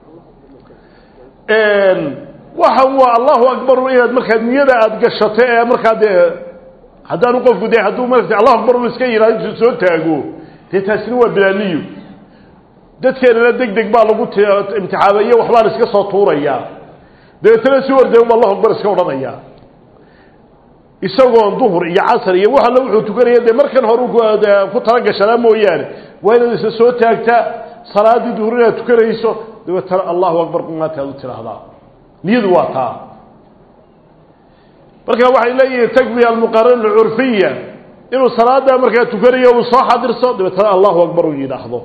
een waxa waa Allahu akbar weeyad marka niyada aad gashato ee marka hadaan qofku day haduu marka Allahu akbar iska yiraahdo soo taago taasina waa bilaaniyo dadkeena degdeg baa lagu imtixaabayo waxbaan iska soo tuuraya deetana si warday Allahu akbar iska oranaya isagoo duhur iyo casr iyo waxa la wuxuu tukanayay de markan hore ku tala gashanaa mooyaan waa inaad soo taagta salaadii duhurina tukanayso deetana Allahu akbar kuma taadu tiraahdaa niyadu waa taa marka waxay leeyihiin takbiir al-muqarrar al-urfiyya inuu salaada marka tukanayo uu soo xadirso deetana Allahu akbar uu yiraahdo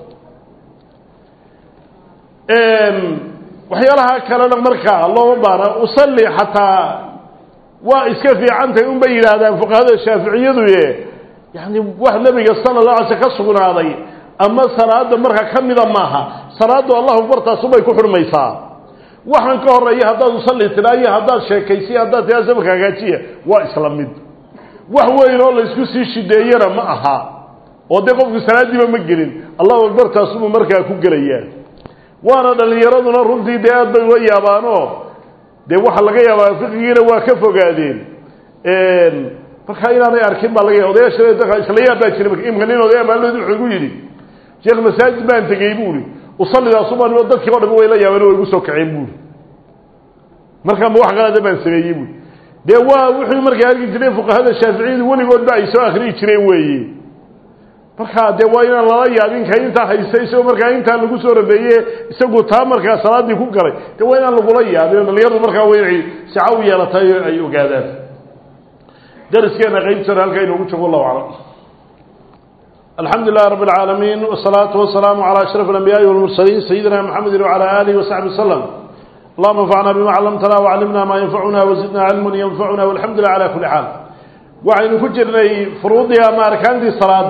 een waxyaalaha kale marka Allahu baara usalli hatta وإسكافي عنه يوم بين هذا فقهاء الشافعية يعني واحد النبي صلى الله عليه وسلم كسبنا هذا أما صلاة مرها كمل معها صلاة الله أكبر تصبح كحر ميسا وحن كهر أيه هذا يصلي تلاقيه هذا شيء كيسي هذا تيازم كعاتية وإسلام مد وهو يقول إسكوسي شديرة معها ودقوا في صلاة دي بمجرين الله أكبر تصبح مرها كجريان وأنا اللي يرادنا ردي ده بويا بانو de waxa laga yaabaa fiqigiina waa ka fogaadeen een marka inaanay arkin baa laga yaabaa odayaasha isla yaabaa jiray imkaneen odayaal baa loo wuxuu yiri sheekh masaajid baan tagay buuri usallida suban oo dadkii wadaba way la yaabeen oo igu soo kaceen buuri marka ma wax qalad baan sameeyay buuri de waa wuxuu markaa arki jiray fuqahada shaafiiciga waligood baa ay soo akhri jireen weeyii markaa dee waa inaan lala yaabin ka intaa haystay isagoo markaa intaa lagu soo rabeeye isagu taa markaa salaadii ku galay dee waa inaan lagula yaabin dhalinyardu markaa waa inay sica u yeelatay ay ogaadaan dariskeena qaybtana halkaa inoogu joogo allahu aclam الحمد لله رب العالمين والصلاة والسلام على أشرف الأنبياء والمرسلين سيدنا محمد وعلى آله وصحبه وسلم اللهم انفعنا بما علمتنا وعلمنا ما ينفعنا وزدنا علما ينفعنا والحمد لله على كل حال وعين فجرنا فروضها ما أركان دي الصلاة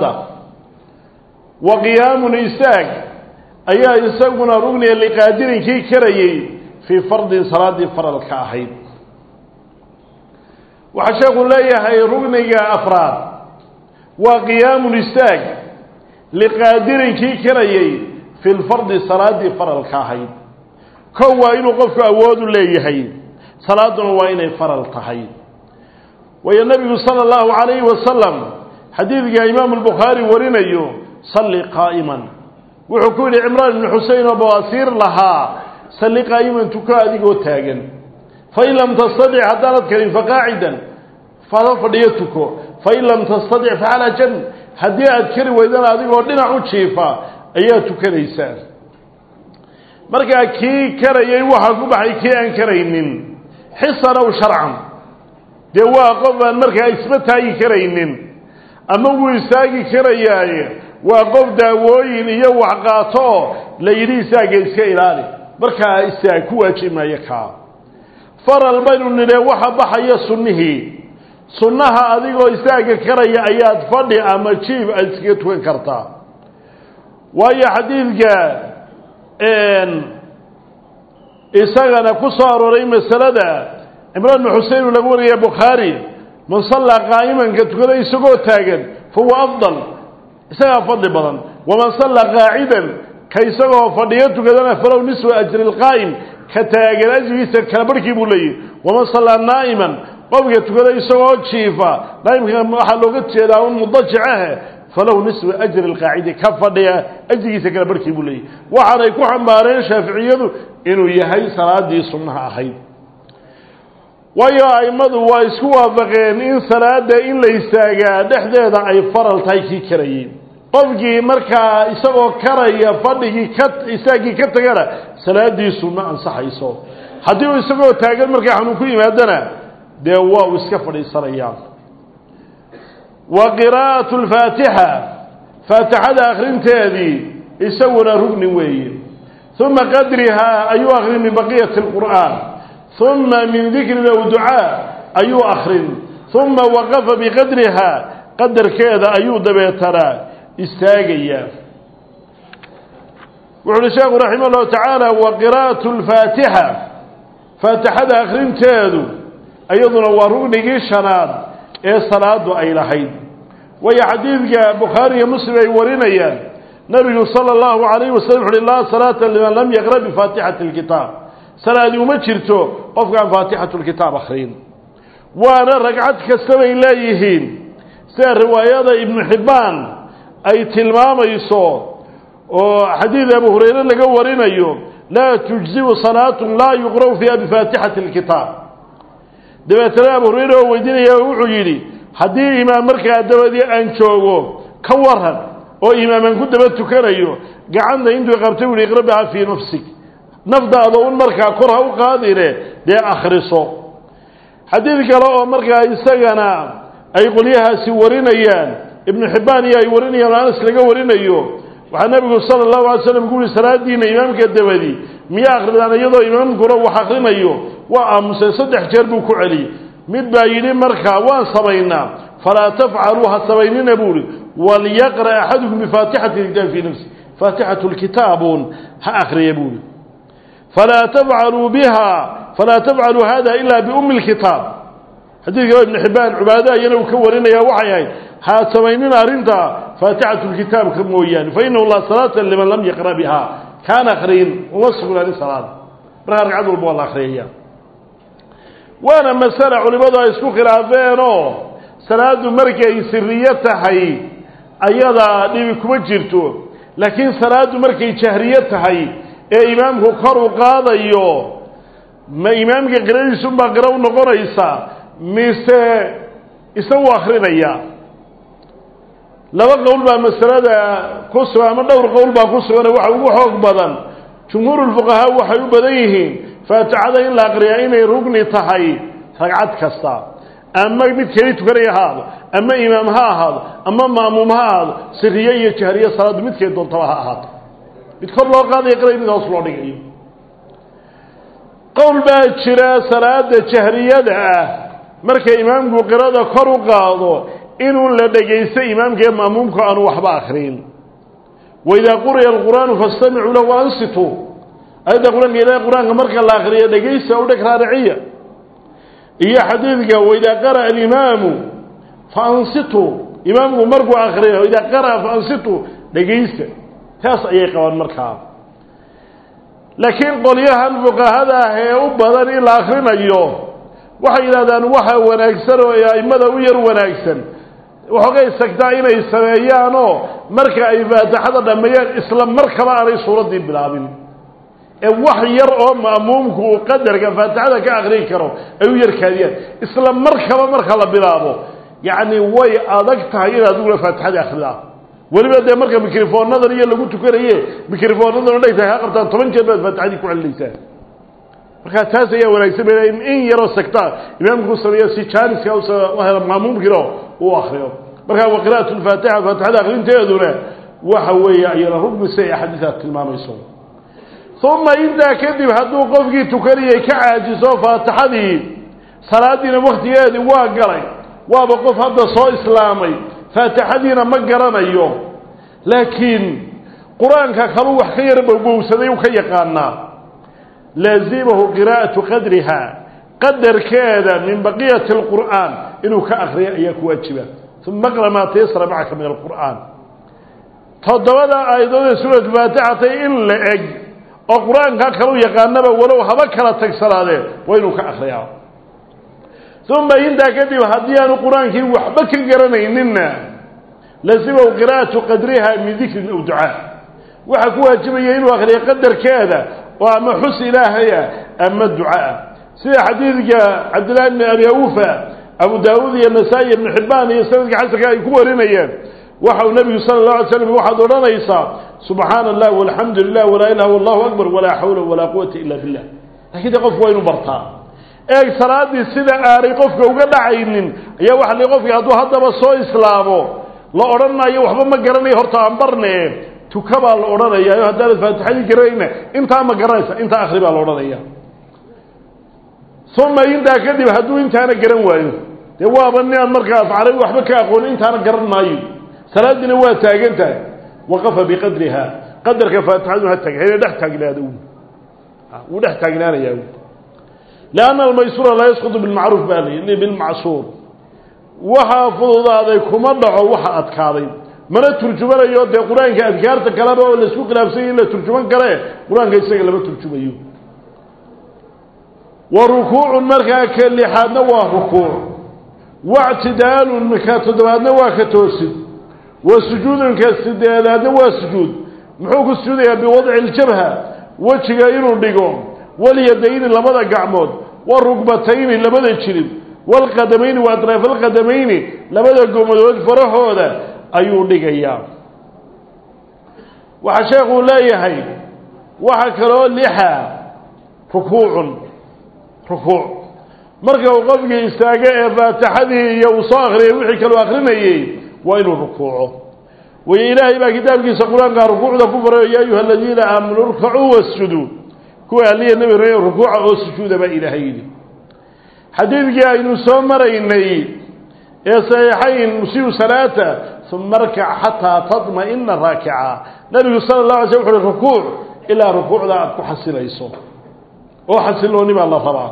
وقيام إستاق أيها إستاقنا رغني اللي قادرين كي كري في فرض صلاة فرض الكاحيد وحشاق الله يهي رغني أفراد وقيام الاستاج لقادر كي كريي في الفرض صلاة فرض الكاحيد كوا إنه قف أود ليهي صلاة وإن فرض الكاحيد ويا النبي صلى الله عليه وسلم حديث إمام البخاري ورنيو صلي قائما وحكول عمران بن حسين وبواسير لها صلي قائما تكادق وتاجن فإن لم تستطع حتى كريم فقاعدا فضيتك فإن لم تستطع فعلى جن هدي أذكر وإذا هذه ودنا عشيفة أياتك ليسان مركا كي كري وحكم بحي كي أنكرين حصنا وشرعا دوا قف مركا إثبتها يكرين أما هو يساقي كرياي وقف داوين يوع قاطو ليري ساقي إسكيلاني مركا إساقوا ما يكا فر البين أن وحب بحي سنه sunnaha adigoo istaaga karaya ayaad fadhi ama jiib aad iskaga tukan kartaa waayo xadiidka isagana ku soo arooray masalada Imraan bin Husayn lagu wariyay Bukhari man salla qaa'iman ka tukada isagoo taagan fahuwa afdal isaga fadli badan waman salla qaa'idan ka isagoo fadhiyo tukadana falaw nisfu ajri alqaa'im ka taagan ajriisa kala barkii buu leeyahay waman salla naa'iman qofka tukada isagoo jiifa naimka waxa looga jeedaa un mudajicaha falaw nisbu ajri alqaa'idi ka fadhiya ajrigiisa kala barkii buu leeyahay waxaanay ku xambaareen shaaficiyadu inuu yahay salaadii sunnaha ahayd waayo aimadu waa isku waafaqeen in salaada in la istaagaa dhexdeeda ay faral tahay kii karayeen qofkii markaa isagoo karaya fadhigii ka istaagii ka tagana salaadii sunna ansaxayso haddii uu isagoo taagan markaa xanuun ku yimaadana dee waa uu iska fadhiisanayaan wa qiraa'atu alfaatixa faatixada akhrinteedii isaguna rugni weeye uma qadrihaa ayuu akhrin min baqiyati alqur'aan uma min dikrin aw ducaa ayuu akhrin uma waqafa biqadrihaa qadarkeeda ayuu dabeetanaa istaagayaa wuxu uhi sheekhu raximah allahu tacaala wa qiraa'atu alfaatixa faatixada akhrinteedu أيضنا ورغني شناد إيه صلاة أي لحيد ويا حديث بخاري مسلم ورينيا نبي صلى الله عليه وسلم الله صلاة لمن لم يقرأ بفاتحة الكتاب صلاة يوم شرته قفق عن فاتحة الكتاب أخرين وأنا رجعت كسبة إليهين سير رواية ابن حبان أي تلمام يصور وحديث أبو هريرة لقى ورينيا لا تجزي صلاة لا يقرأ فيها بفاتحة الكتاب dabeetana Abu Hurayra oo weydiinaya wuxuu yiri hadii imaam markaa dabadii aan joogo ka waran oo imaaman ku daba tukanayo gacanta intuu qabtay wili qrabaha fi nafsik nafdaada oo markaa kor ha u qaadire de akhriso hadii kale oo markaa isagana ay qoliyahaasi warinayaan ibn Hibban ay warinayaan Anas laga warinayo waxa nabigu sallallahu alayhi wasallam ku yiri salaadiina imaamka dabadii miya akhridaan iyadoo imaamku wax akhrinayo وأمس صدح جربوا كعلي مد بايلين مركا وان صبينا فلا تفعلوها صبينين بولي وليقرأ أحدكم بفاتحة الكتاب في نفسه فاتحة الكتاب هآخر يبولي فلا تفعلوا بها فلا تفعلوا هذا إلا بأم الكتاب حديث ابن حبان عبادة ينو كورين يا وحيين ها صبينين أرنتا فاتحة الكتاب كمويان فإنه الله صلاة لمن لم يقرأ بها كان آخرين ووصفوا لها صلاة برهار عدو البوال الآخرية وانا مسألة علماء يسكو خلافينو صلاة مركي سريتها أيضا نبيكم جرتو لكن صلاة مركي جهريتها ee imaamku kor u qaadayo ma imaamka qiradiisu ba qiraw noqonaysa mise isagu akhrinaya laba qowl baa masalada ku sugan ama dhowr qowl baa ku sugan waxa ugu xoog badan jumhuurul fuqahaa waxay u badan yihiin faatixada in la aqriyo inay rugni tahay ragcad kasta ama mid kale tukanaya haado ama imaam ha ahaado ama maamum ha ahaado sirriye iyo jahriye salaad mid kale doonto ha ahaado mid kor loo qaaday qray mid hoos loo dhigayo qowl baa jira salaada jahriyada ah marka imaamku qirada kor u qaado inuu la dhageysto imaamka maamumka aan waxba akhrin wayda quriya alquraan fastami'u lahu wa ansitu ayda quraan ila quraan marka la akhriyo dhageysta u dhig raariciya iyo xadiidka wayda qara al-imaamu fa ansitu imaamku markuu akhriyo ida qara fa ansitu dhageysta taas ayay qabaan markaa laakiin qoliyahan fuqahada ee u badan in la akhrinayo waxay yiraahdaan waxa wanaagsan oo aymada u yar wanaagsan waxay sagtaa inay sameeyaan oo marka ay faatixada dhameeyaan isla markaba aanay suuradii bilaabin ee wax yar oo maamumku qadarka faatixada ka akhrin karo ay u yar kaadiyaan isla markaba marka la bilaabo yaani way adag tahay inaad ugu faatixada akhridaa waliba de marka mikrofoonada iyo lagu tukanaye mikrofoonada oo dhigtay ha qabtaan toban jeer baad faatixada ku celinaysaa marka taas ayaa wanaagsan in yaro sagtaa imaamku sameeyo si jaaniska oo maamumkiro uu akhriyo marka qiraa'atul faatiha faatixada akhrinteeduna waxa weeye ayana rugmi say xadiisaad tilmaamayso thumma inta kadib haduu qofkii tukanayay ka caajiso faatixadii salaadina waqtigeedii waa galay waaba qof hadda soo islaamay faatixadiina ma garanayo laakiin quraanka kalu wax ka yar bowsaday uu ka yaqaana laazimahu qiraa'atu qadriha qadar kaada min baqiyat alquran inuu ka akhriyo ayaa ku waajiba thumma qra ma taysara ma'aka min alquran todobada aayadooda suurada faatixada in la eg oo quraanka kalu yaqaanaba walow haba kala tagsanaade waa inuu ka akhriyaa thumma inta kadib hadii aanu quraankii waxba ka garanayninna laazimahu qiraa'atu qadriha min dhikr aw du'a waxa ku waajibaya inuu akhriyo qadarkeeda وأما حس إلهية أما الدعاء سيد حديثك عبد الله بن أبي أوفى أبو داود النسائي بن حبان يسألك حسك يكون رميان وحو النبي صلى الله عليه وسلم وحد ورنيسا سبحان الله والحمد لله ولا إله والله أكبر ولا حول ولا قوة إلا بالله لكن قف وين برطا إيه صلاة السيدة آري قفك وقال عينين يا واحد قفك هدو هذا بصو إسلامه لا أرنا يا وحبا ما قرني هرطا عنبرني tukaba la oranaya hadda faatixada gareeyna inta ma garaysa inta akhriba la oranaya thumma inta kadib haduu intaana garan waayo de waaba nin markaas carabi waxba ka aqoon intaana garan maayo salaadina waa taagantahay waqafa bi qadriha qadarka faatixadu ha tagay dhex taagnaado uu dhex taagnaanaya لأن الميسور لا يسقط بالمعروف بالي بالمعصور waxa fududaaday kuma dhaco waxa adkaaday mana turjumanayo de quraanka adkaarta kalaba oo la isku khilaafsan in la turjuman kare quraanka isaga lama turjumayo wa rukuuc marka kali hadna waa rukuuc wa'tidal marka toddobaadna waa ka toosid wa sujuudun ka sideedna waa sujuud muxuu ku sujuudayaa bi wadci al-jabha wajiga inuu dhigo wal yadayn labada gacmood wa rukbatayn labada jirib wal qadamayn wa atraf al qadamayn labada gomadood farahooda ayuu dhigayaa waxa sheekhu leeyahay waxa kale oo lixa rukuucun rukuuc marka uu qofkii istaaga ee faatixadii iyo uu soo akhriyay wixii kale uu akhrinayay waa inuu rukuuco way ilaahay baa kitaabkiisa quraanka rukuucda ku faray ya ayuha alladina aamanu rukuu wasjudu kuwa aliya nabi reey rukuuca oo sujuuda ba ilaahay xadiidkii aynu soo maraynay ee saxiixayn musiibu salaata ثم اركع حتى تطمئن راكعا النبي صلى الله عليه وسلم ركوع الى ركوع لا تحصليسو او حصلوني بالله فرا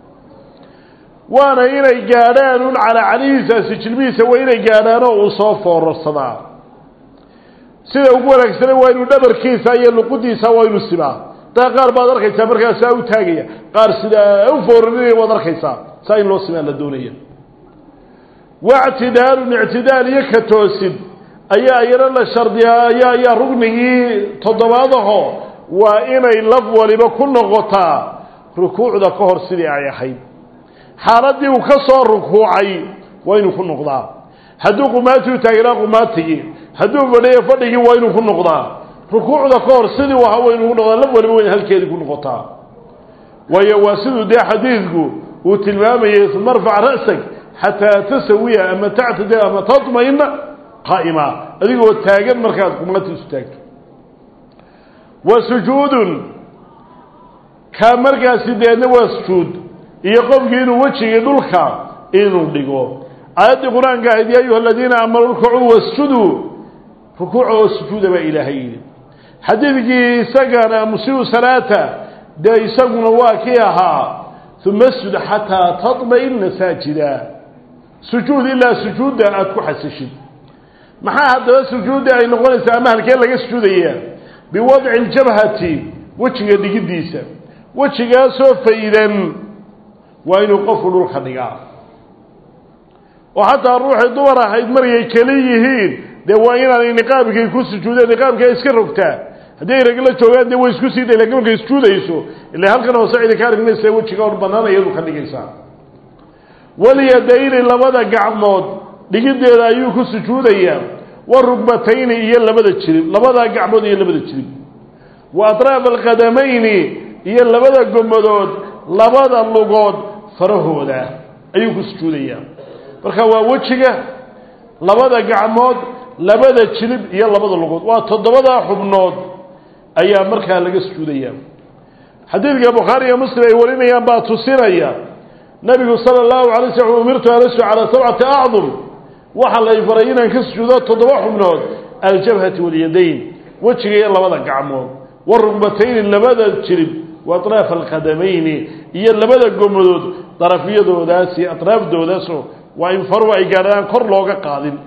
وانا الى جادان على عليسا سجلبيسا وين جادان او سو فورسدا sida ugu wanaagsan waa inuu dhabarkiisa iyo luqadiisa waa inuu sibaa taa qaar baad arkaysaa markaas uu taagaya qaar sida u foorinay waad arkaysaa saa in loo simaa la doonaya واعتدال اعتدال يكتوسد ايا يرى الشرطيا ايا يا ركني تضباده واني لف ولبا كل نقطه ركوع ذا كهر سيدي اي حي حالدي وكسو ركوعي وين كل نقطه hadduu qumaatigu taagnaa qumaatigii hadduu fadhiyo fadhigii waa inuu ku noqdaa rukuucda ka hor sidii waxa waa inuu ku noqdaa lab waliba weyn halkeedii ku noqotaa waayo waa siduu dee xadiidku uu tilmaamayay marfac ra'sak xataa tasawiya ama tactadil ama tatma'ina qaa'ima adigoo taagan markaad qumaati isu taagto wa sujuudun ka markaasi deedna waa sujuud iyo qofkii inuu wejigii dhulka inuu dhigo aayadii qur-aanka ahayd yaa ayuha aladiina aamanuu rukuu wasjuduu rukuuca oo sujuuda baa ilaahay yidhi xadiidkii isagana musii'u salaata dee isaguna waa kii ahaa uma asjud xataa tatma'ina saajida sujuud ilaa sujuudda aada ku xasishid maxaa haddaba sujuudda ay noqonaysaa ama halkee laga sujuudayaa biwadci aljabhati wejiga dhigiddiisa wejigaasoo faydan waa inuu qofku dhulka dhigaa oo xataa ruuxay dumar ahayd markay keli yihiin dee waa inaanay niqaabkii ku sujuudeen niqaabkii iska rogtaa haddii ay rag la joogaan dee way isku sii day lakin markay sujuudayso ilaa halkan hoose cidi ka argnaysa wejiga or bannaan iyadu ka dhigaysaa walyadayni labada gacmood dhigiddeeda ayuu ku sujuudayaa wa rugbatayni iyo labada jirib labada gacmood iyo labada jirib wa atraaf alqadamayni iyo labada gomadood labada lugood farahooda ayuu ku sujuudayaa marka waa wejiga labada gacmood labada jirib iyo labada lugood waa toddobada xubnood ayaa markaa laga sujuudayaa xadiidka bukhaari iyo muslim ay warinayaan baa tusinaya nabigu sala allahu alay slam umirtu an asjuda calaa sabcati acdum waxaa la faray inaan ka sujuudo toddoba xubnood aljabhati walyadayn wejiga iyo labada gacmood warugbatayni labada jirib wa atraaf alqadamayni iyo labada gomadood darafyadoodaas iyo atraafdoodaasoo waa in faru ay gaadhaan kor looga qaadin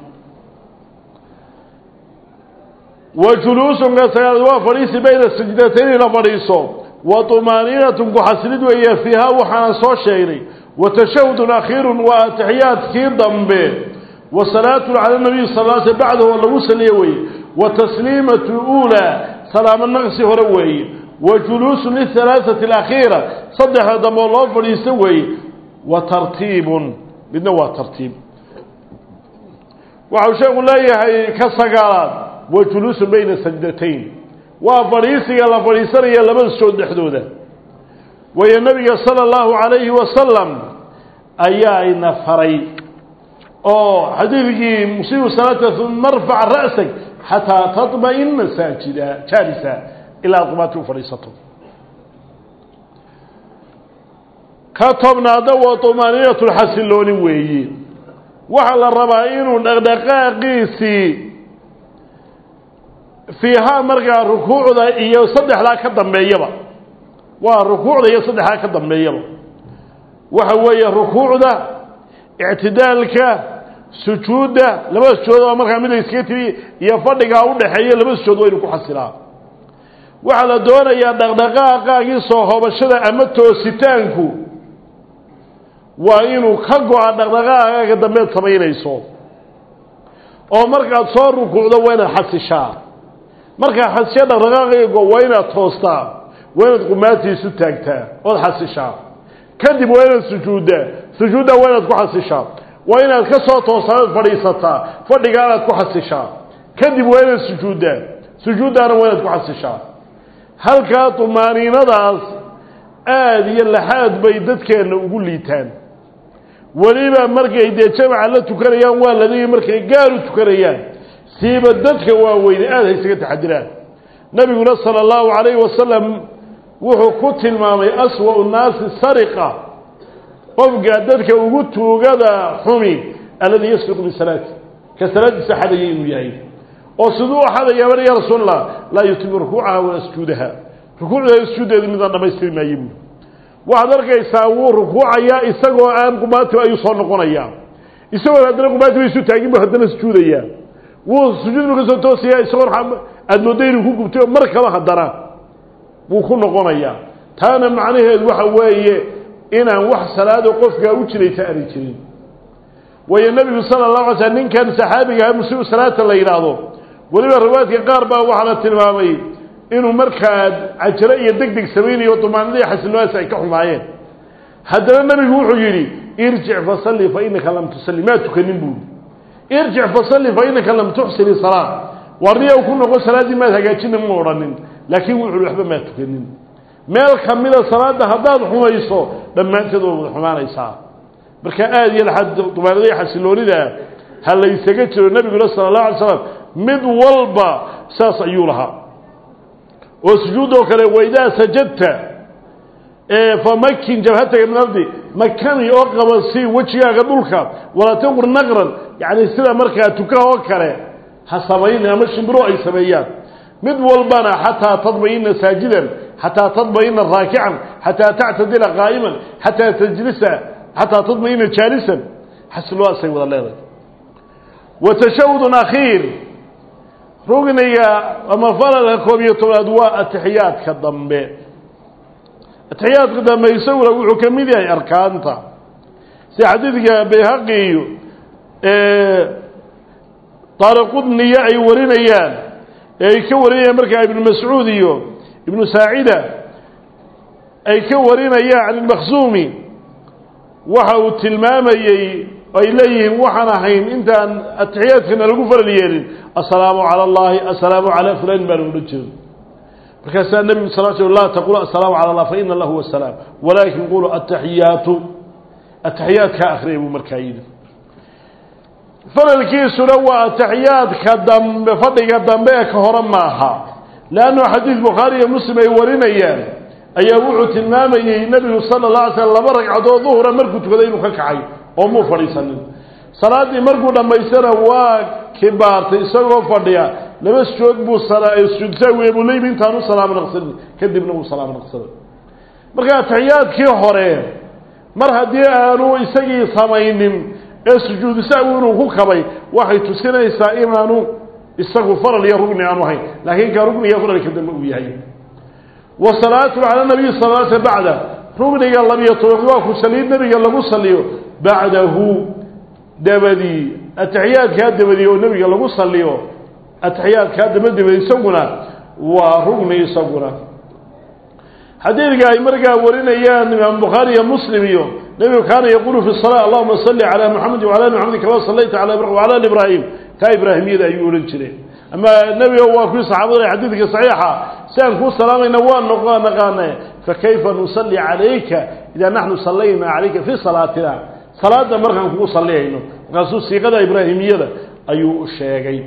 wa juluusun ka sagaal waa fadhiisi bayna sajdatayni la fadhiiso wa tumaaniinatun ku xasilid weeye fiihaa waxaan soo sheegnay wa tashahudun akhiirun waa atixiyaadkii dambe wa salaatun cala nabiyi sal l sl bacdahu lagu saliye weeye wa tasliimatu uulaa salaamo naqsi hore weeye wa juluusun lihalaaثati alakhiira saddexda dambe oo loo fadhiisto weeye wa tartiibun midna waa tartiib waxau sheekhu leeyahay ka sagaalaad wa juluusun bayna sajdatayn waa fadhiisiga la fadhiisanaya labada sood dhexdooda waayo nabiga sala allahu calayhi wasalam ayaa ina faray oo xadiidkii musiibu salaata marfac ra'sak xataa tatma'ina saajida jaalisa ilaa aad qumaati u fadhiisato ka tobnaada waa tumaaniinatu lxasillooni weeye waxaa la rabaa inuu dhaqdhaqaaqiisii fiihaa markaa rukuucda iyo saddexdaa ka dambeeyaba waa rukuucda iyo saddexdaa ka dambeeyaba waxa weeye rukuucda ictidaalka sujuudda labada sujood oo markaa mid iskaga timi iyo fadhigaa u dhaxeeya labada sujood waa inuu ku xasilaa waxaa la doonayaa dhaqdhaqaaqaagii soo hoobashada ama toositaanku waa inuu ka go-a dhaqdhaqaaqaaga dambeed samaynayso oo markaad soo rukuucdo waa inaad xasishaa markaa xasisha dhaqdhaqaaqaygo waa inaad toostaa waa inaad qumaatiisu taagtaa ood xasishaa kadib waa inaad sujuuddaa sujuuddaa waa inaad ku xasishaa waa inaad ka soo toosaad fadhiisataa fadhigaa inaad ku xasishaa kadib waa inaad sujuuddaa sujuuddaana waa inaad ku xasishaa halkaa tumaaniinadaas aada iyo laxaad bay dadkeenna ugu liitaan weliba markay dee jamaca la tukanayaan waa ladigi markay gaar u tukanayaan siiba dadka waaweyne aada haysaga taxadiraan nabiguna sala allahu calayhi wasalam wuxuu ku tilmaamay aswa'u nnaasi sariqa qofka dadka ugu tuugada xumi alladii yasriqu bisalaati ka salaadiisa xadaya inuu yahay oo siduu u xadaya bari ya rasuulallah laa yutimu rukuucaha walaa sujuudaha rukuucda sujuudeedu midaan dhamaystiri maayo buuli waxaad arkaysaa wuu rukuucayaa isagoo aan qumaati ayuu soo noqonayaa isagoo haddana qumaati ba isu taagin bu haddana sujuudayaa wuu sujuud bu kasoo toosaya isagoo aada moodo inuu ku gubtay oo mar kale haddana wuu ku noqonayaa taana macnaheedu waxa weeye inaan wax salaado qofkaa u jiraysa aanay jirin waayo nebigu sala allahu alay slam ninkan saxaabigaha musiibu salaata la yidhaahdo weliba riwaayadka qaar baa waxaa la tilmaamay inuu markaa cajaro iyo deg deg samaynayo dumaanadii xasilloaas ay ka xumaayeen haddana nebigu wuxuu yidhi irjic fasalli fa innaka lam tusalli maa tukanin buuli ارجع فصلي فإنك لم تحسن الصلاة ورنيه وكنا قل صلاة ما تهجاتين مورنين لكن وحلو حبا ما تكنين meel kamida salaada hadaad xumayso dhamaanteed oo xumaanaysaa marka aad iyo xad dumaanada xasiloonida hal isaga jiro nabiga sallallahu alayhi wasallam mid walba saas ayuu lahaa oo sujuudo kale wayda sajadta ee famakin jabhataga min ardi makani oo qabasi wajigaaga dhulka wala taqur naqran yaani sida marka tuka oo kale hasabayna ama shimbiro ay sameeyaan mid walbana hatta tadbayna saajidan حتى تطمئن راكعا حتى تعتدل قائما حتى تجلس حتى تطمئن جالسا حسن الله سيد الله وتشهد أخير رغنيا وما فرض كوبية الأدواء التحيات كالضمباء التحيات قدام يسوي وحكمية أركانتا سيحدثك بهقي اه طارق النياء ورينيان يكوريا مركع ابن مسعوديو ابن ساعدة أي كورين إياه عن المخزومي وحاو التلمامي إليهم وحناحين انت التحيات كنا لقفر ليالين السلام على الله السلام على فلان بانو نجل فكاسا النبي صلى الله عليه وسلم لا تقول السلام على الله فإن الله هو السلام ولكن قولوا التحيات التحيات كأخرين ومركعين فلالكيس لو التحيات كدم بفضل قدم بيك هرم معها لأنه حديث بخاري ومسلم يورينا إياه أي أبوه تلمامي النبي صلى الله عليه وسلم مرق عدو ظهر مرقوا تقدين وككعي ومو فريسا صلاة مرقوا لما يسرى وكبار تيسروا فرديا لما سجود بو الصلاة السجود سوي أبو ليب انتانو سلام نقصد كذب نبو سلام نقصد مرقا تحيات كي حوريه مرها ديانو يساقي صامينهم السجود سوي وكبي واحد تسكنا يسائمانو استغفر لي ركن عنه هي لكن كركن يفر لكدم وياي والصلاه على النبي صلى الله عليه وسلم بعده ركن يلا بيطوق وسليم النبي يلا صليوا بعده دبدي التحيات كدبدي والنبي يلا صليوا التحيات كدبدي يسونا وركن يسونا حديث جاي مرجع ورينا من البخاري ومسلم يوم النبي كان يقول في الصلاه اللهم صل على محمد وعلى ال محمد كما صليت على وعلى ال ابراهيم كإبراهيمية يقولون كذا أما النبي هو في صحابة حديثك صحيحة سأنكون سلام نوان نقان نقان فكيف نصلي عليك إذا نحن صلينا عليك في صلاتنا صلاة مرة نكون صلينا قصوا سيقظة إبراهيمية أيو الشيء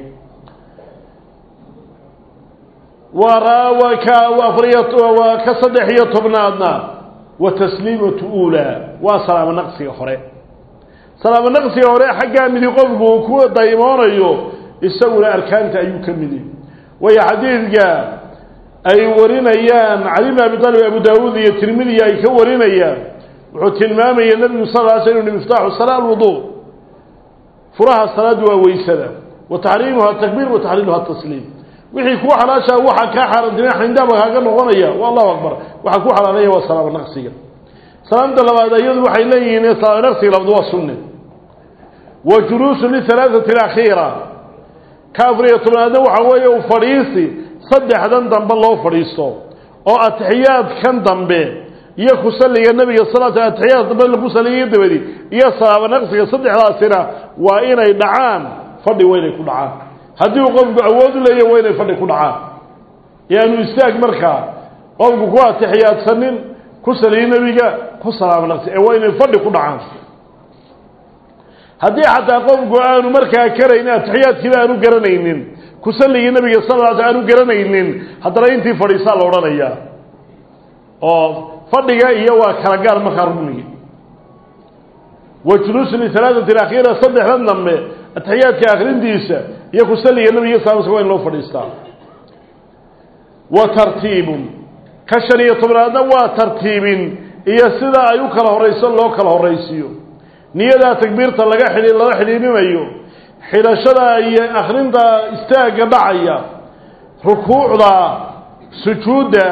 وراوك وفريط وكصدحية بنادنا وتسليمة أولى وسلام نقصي أخرى سلام النقص يوري حقا مدي قفقه وكوه دايمان ايو يسوي أركانته أيو كمدي وهي حديث جاء أي ورين أيام علم أبي طالب أبو داود الترمذي أي كورين أيام وحط المامي النبي صلى الله عليه وسلم مفتاح الصلاة الوضوء فرها الصلاة وويسدة وتحريمها التكبير وتحليلها التسليم وحي كوح على شاء وحا كاحر الدنيا عندما هاقنا غنيا والله أكبر وحا كوح على والسلام النقصية سلام الله هذا يذبح إليه إن صلاة النقصية لفظوا السنة وجلوس للثلاثة الأخيرة كافرية هذا وحوية وفريسي صدح دن دنب الله وفريسه أو أتحيات كان دنبه يكسل لي النبي الصلاة أتحيات دنب الله كسل لي يدبدي يا صلاة النقصية صدح راسنا وإن يدعان فضي وين يكون دعان هدي وقف عواد لي وين يفضي يكون دعان يعني يستاق مركا قف قوة أتحيات سنين كسل لي النبي كسل النقصية وين يفضي يكون دعان هدي حتى قوم قانوا مركا كرينا تحيات كذا أنو قرنينين كسلي النبي صلى الله عليه وسلم أنو قرنينين حتى لا ينتي فريسال ورانيا أو فضيقا إيوا كرقار مخاربوني وجلوس لثلاثة الأخيرة صدح لنم التحيات كآخرين ديسة يكسلي النبي صلى الله عليه وسلم لو فريسال وترتيب كشرية طبرانا وترتيب إيا سيدا أيوك له الرئيس الله كله الرئيسيو نيدا تكبيرتا laga xidhiin la xidhiinimayo xidhashada iyo akhrinta istaaga dhacaya rukuucda sujuuda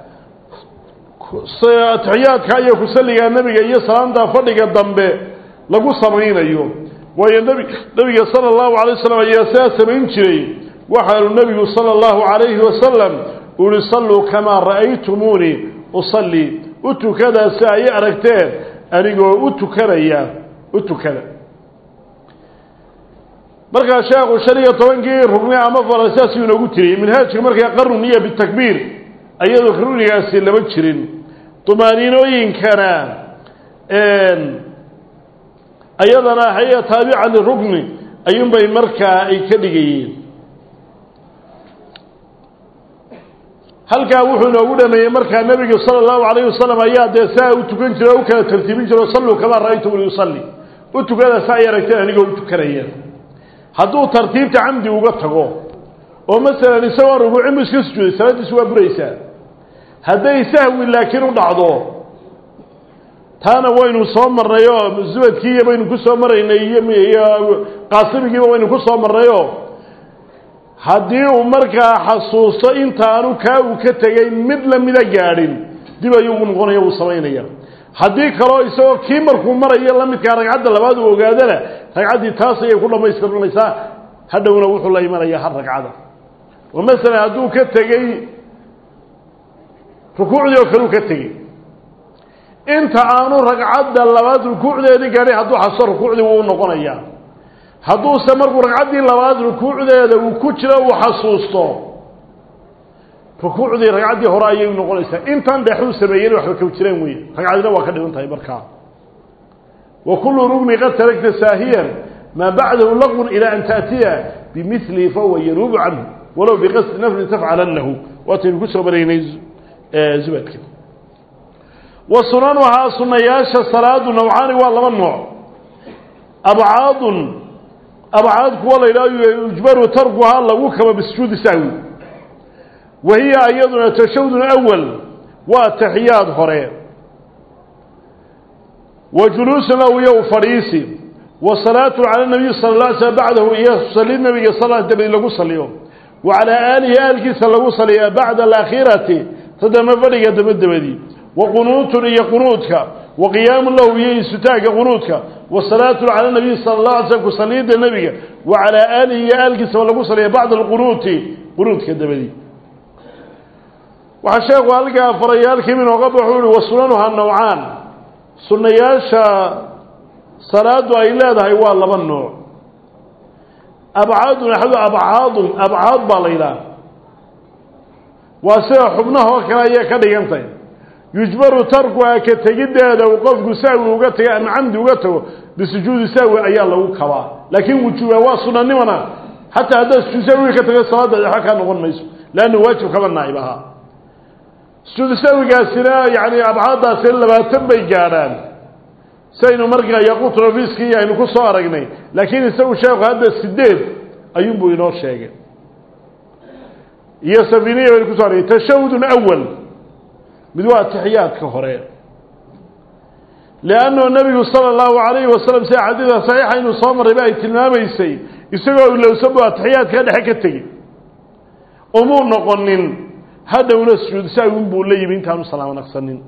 tahiyaadka iyo ku saliga nabiga iyo salaanta fadhiga dambe lagu sameeynayo way nabiga sallallahu alayhi wasallam ayaa sameyn jiray waxa nabiga sallallahu alayhi wasallam uu sallu kama ra'aytumuni usalli utukada saay aragteen anigoo utukaraya utukada markaa sheekhu shan iyo tobankii rugni ama farasaasi inoogu tiriyey minhaajka markaa qarnu niya bitakbiir ayadoo rugnigaasi lama jirin tumaaniinooyinkana ayadana haya taabica lirugni ayuunbay markaa ay ka dhigayeen halkaa wuxuu inoogu dhameeyey markaa nebigu sala allahu calayhi wasalam ayaa dee saa u tukan jira o u kala tartiibin jiro salluu kamaa ra'aytumuni usalli u tukada saa ay aragteen anigoo u tukanaya hadduu tartiibta camdi uga tago oo masalan isagoo rukuucin bu iska sujuuday salaadiisu waa buraysaa hadday sahwi laakiin u dhacdo taana waynu soo marnayoo zubadkiiya baynu ku soo maraynay iyo iyo qaasimigiiba waynu ku soo marnayoo haddii uu markaa xasuusto intaanu kaa uu ka tegay mid lamida gaadhin dib ayuu ugu noqonaya uu samaynaya haddii kaloo isagoo kii markuu marayo la midkaa ragcadda labaad uu ogaadana ragcaddii taas ayay ku dhammaystirmaysaa hadhowna wuxuu la imanayaa har ragcada oo masalan hadduu ka tegey rukuucdii oo kale uu ka tegey inta aanu ragcadda labaad rukuucdeedii gaadhay hadduu xasuusto rukuucdii wuu noqonayaa hadduuse markuu ragcaddii labaad rukuucdeeda uu ku jiro uu xasuusto rukuucdii ragcaddii hore ayay noqonaysaa intan dhexuu sameeyeen waxba ka jireen weeye ragcadina waa ka dhigan tahay markaa wa kullu rugni qad taragta saahiyan maa bacdahu laqwun ilaa an taatiya bimilihi fahuwa yanuubu canhu walow biqasdi nafli tafcalannahu waataynu ku soo maraynay zubadka wa sunanuhaa sunayaasha salaadu nawcaani waa laba nooc abcaadun abcaad kuwa la yidhahdo yujbaru tarkuhaa lagu kaba bisujuudi sahwi wahiya iyaduna tashahudun awal waa taxiyaad hore wa juluusun lahu iyo fadhiisi wa salaatu cala nabiyi sala alla alay slam bacdahu iyo salid nabiga sal dabadi lagu saliyo wa calaa aalihi aalkiisa lagu saliya bacda alaakhirati tadama fadhiga dabadabadii wa qunuutun iyo qunuudka wa qiyaamun lahu iyo isutaagga qunuudka wa salaatu cala nabiyi sala allah alay slam kusaliidda nebiga wa calaa aalihi iyo aalkiisaba lagu saliya bacda alqunuuti qunuudka dabadii waxaa sheekhu halkaa farayaalkii inooga baxu uhi wa sunanuhaa nawcaan sunnayaasha salaadu ay leedahay waa laba nooc abcaadun axadu abcaadun abcaad baa la yidhaha waa sida xubnahoo kale ayay ka dhigantay yujbaru tarkuhaa ka tegiddeeda uu qofku sahwi uga tago ama camdi uga tago bisujuudi sahwi ayaa lagu kabaa laakiin wujuuba waa sunanimana xataa haddaad sujuud sahwiga ka tago salaadda waxba kaa noqon mayso leanna waajib kaba naa'ib ahaa sujuud sahwigaasina yacni abcaaddaasi labaatan bay gaadhaan saynu markaa yaquutrofiskii aynu ku soo aragnay laakiin isagu sheekhu hadda sideed ayuunbuu inoo sheegay iyo safiniya baynu kuso aragnay tashahudun awal mid waa taxiyaadka hore liannahu nabigu sala allahu calayhi wasalam sida xadiida saxiixa inuu soo marrayba ay tilmaamaysay isagoo ilowsanbu atixiyaadka dhexe ka tegi umuu noqonin hadhowna sujuud sahwi buu la yimi intaanu salaamo naqsanin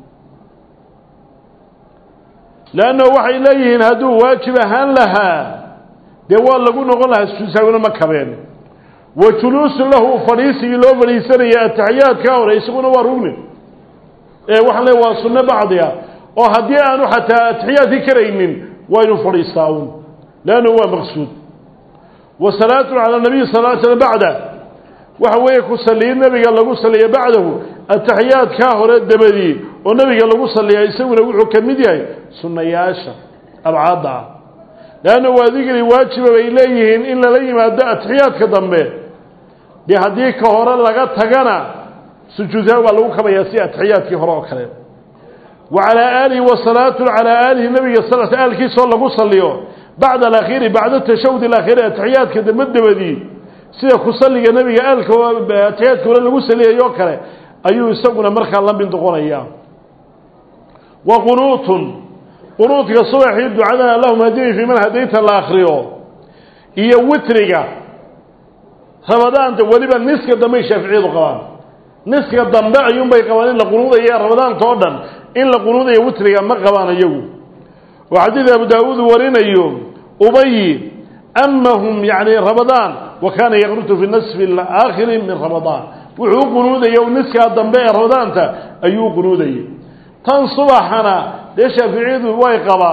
لأنه waxay leeyihiin hadduu waajib ahaan lahaa dee waa lagu noqon lahaa sujuud sahwina ma kabeen wa juluusu lahu fadhiisigii loo fadhiisanaya ataxiyaadka hore isaguna waa rugni ee waxaan leeyahay waa sunno bacdiya oo haddii aanu xataa ataxiyaadkii karaynin waa inuu fadhiistaa uun leannahu waa maqsuud wa salaatu cala nabiy sal lla ly slam bacda waxa weeye ku saliyin nabiga lagu saliya bacdahu ataxiyaadkaa hore dabadii oo nabiga lagu saliyaa isaguna wuxuu ka mid yahay sunnayaasha abcaadda ah leanna waa digri waajiba bay leeyihiin in lala yimaado atixiyaadka dambe dee haddii ka hore laga tagana sujuudha waa lagu kabayaa si atixiyaadkii hore oo kale wa calaa aalihi wa salaatu calaa aalihi nabiga sal aalkiisoo lagu saliyo bacda alakhiiri bacda tashahud alakhiiri atixiyaadka dambe dabadii sida ku saliga nabiga aalka atixiyaadka hore lagu saliyayoo kale ayuu isaguna markaa la mid noqonayaa wa qunuutun qunuudka subaxii ducada allahuma hadini fii man hadayta la akriyo iyo witriga ramadaanta weliba niska dambey shaaficiyadu qabaan niska dambe ayuunbay qabaan in la qunuudaya ramadaanka oo dhan in la qunuudayo witriga ma qabaan iyagu oo xadiid abu daawuud warinayo ubayi amahum yani ramadaan wa kaana yaqnutu fi nasfi alaakhiri min ramadaan wuxuu u qunuudaya niskaa dambe ee ramadaanta ayuu u qunuudayay tan subaxana dee shaaficiyadu way qabaan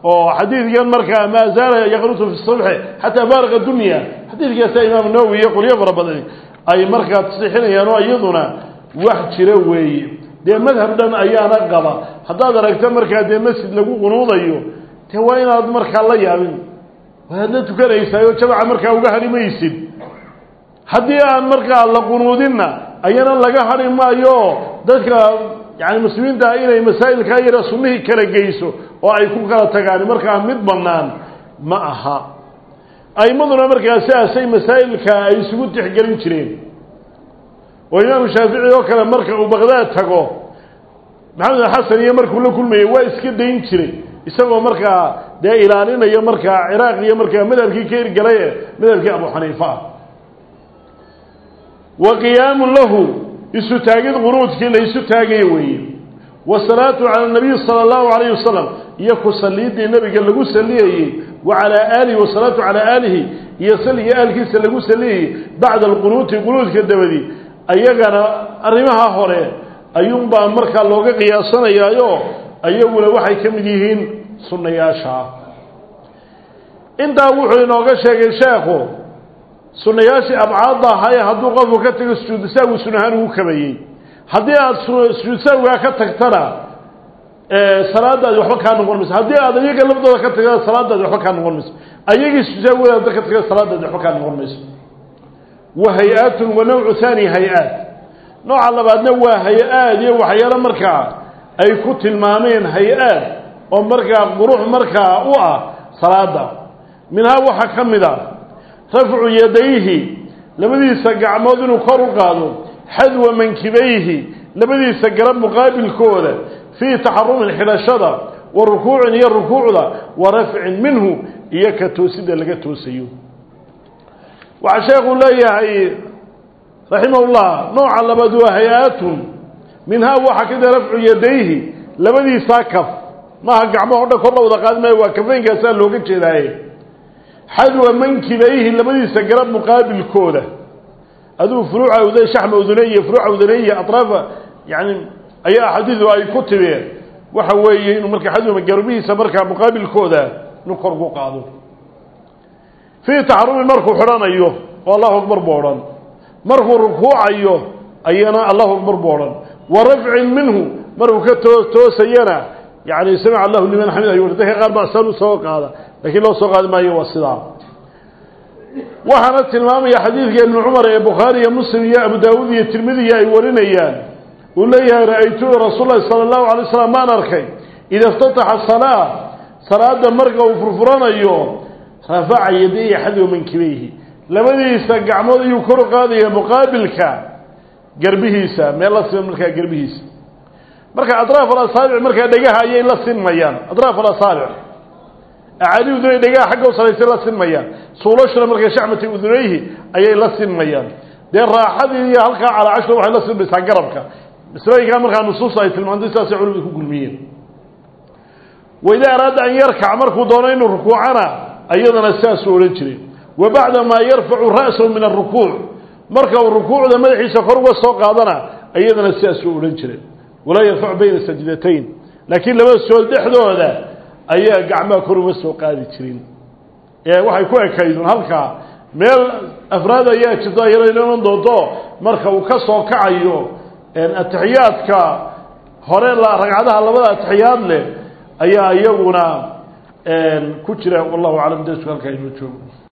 oo xadiidkan markaa ma zaala yaqnutu fi subh hatta barqa dunya xadiidkaas imaam Nawawi iyo qoliyo farabadan ay markaa tasixinayaan oo iyaduna wax jira weeye de madhab dhan ayaana qaba hadaad aragto markaa de masjid lagu qunuudayo te waa inaad markaa la yaabin waad la tukanaysaa oo jamaca markaa uga harimaysid hadii aan markaa la qunuudina ayana laga hari maayo dadka يعني مسلمين دا إلى مسائل كايرة سنه كلا جيسو وأي كل كلا تجاني مركا مد بنان معها أي مدن مركا أساسي مسائل كاي سقوط تحجرين شرين وإمام الشافعي وكلا مركا وبغداد تجو محمد الحسن يمر كل كل ما يوايس كده ينشري يسوى مركا دا إيرانين يمركا عراق يمركا مدر كي كير جلاية مدر كي أبو حنيفة وقيام له يستاجد غروض كلا يستاجي وي والصلاة على النبي صلى الله عليه وسلم يكو صليد النبي قال له سليه وعلى آله والصلاة على آله يصلي آله سلقو سليه بعد القنوت قنوت كالدبدي أيقنا أرمها هوري أيوم بأمرك اللوغة قياسنا يايو أيقنا وحي كمديهين سنة ياشا انت وحي نوغة شاكي شاكو سنياشي أبعادها هاي هدو قفو كتك السجود ساوي سنهان وكبيي هدي السجود ساوي كتك ترى صلاة دا يحوى كان نقول مس هدي هذا يجي لبضو كتك صلاة دا يحوى كان نقول مس أيجي السجود ساوي كتك صلاة دا يحوى كان نقول مس وهيئات ونوع ثاني هيئات نوع على بعد نوع هيئات وحيانا مركع أي كت المامين هيئات ومركع بروح مركع وقع صلاة دا منها وحكم ذا رفع يديه لبدي سقع مودن وكرو قادو حذو منكبيه لبدي سقع مقابل كوله في تحرم الحلاشة والركوع هي الركوع ورفع منه إياك توسيد لك توسيو وعشاق الله يهي رحمه الله نوع على بدو هيئات منها وحكذا رفع يديه لبدي ساكف ما هقع مهورنا كله وذقاد ما يواكفين كسان لوقت شدائي حذو منكبيه لبدي سقرب مقابل كوله هذو فروع وذي شحم أذنية فروع أذنية أطرافه يعني أي حديث أي كتبه وحوي إنه مركب حذو من جربيه سمركب مقابل كوله نكر قاضو في تعرض المركب حران أيوه والله أكبر بوران مركب ركوع أيوه أينا الله أكبر بوران ورفع منه مركب توسينا يعني سمع الله لمن حمده يقول ده غير بأسانه سوق هذا لكن لو سوق هذا ما يوصلها وحنت المام يا حديث ابن عمر يا بخاري يا مسلم يا أبو داود يا الترمذي يا ورينيان وليها رأيت رسول الله صلى الله عليه وسلم ما نركي إذا افتتح الصلاة صلاة مرقة وفرفران أيوم رفع يديه حذو من كبيه لما يستقع موضي يكرق هذه مقابلك قربه سا ما الله سبب ملكا قربه سا مركا أطراف الأصابع مركا دقاها أي لا سن ميان أطراف الأصابع أعادي أذنيه دقاها حقه وصليس لا سن ميان صولوشنا مركا شعمة أذنيه أي لا سن ميان دي الراحة دي هلقا على عشر واحد لا سن بس قربك بس رأيك مركا نصوص أي المهندسة سيعلم بكم قلميين وإذا أراد أن يركع مركو دونين ركوعنا أيضا الساس ورجري وبعد ما يرفع رأسه من الركوع مركا الركوع لما يحيس كروا السوق هذا أيضا الساس ورجري ولا يرفع بين السجدتين لكن لما السؤال دحدو هذا أيها قعما كروا السوق هذه تشرين يعني واحد يكون كيدون هلكا ميل أفراد أيها تضايرين لهم ضوضو مركا وكسو كعيو يعني التحيات كا هورين لا رقعدها لبدا التحيات له أيها يقولنا كتير والله أعلم ده سؤال كيدون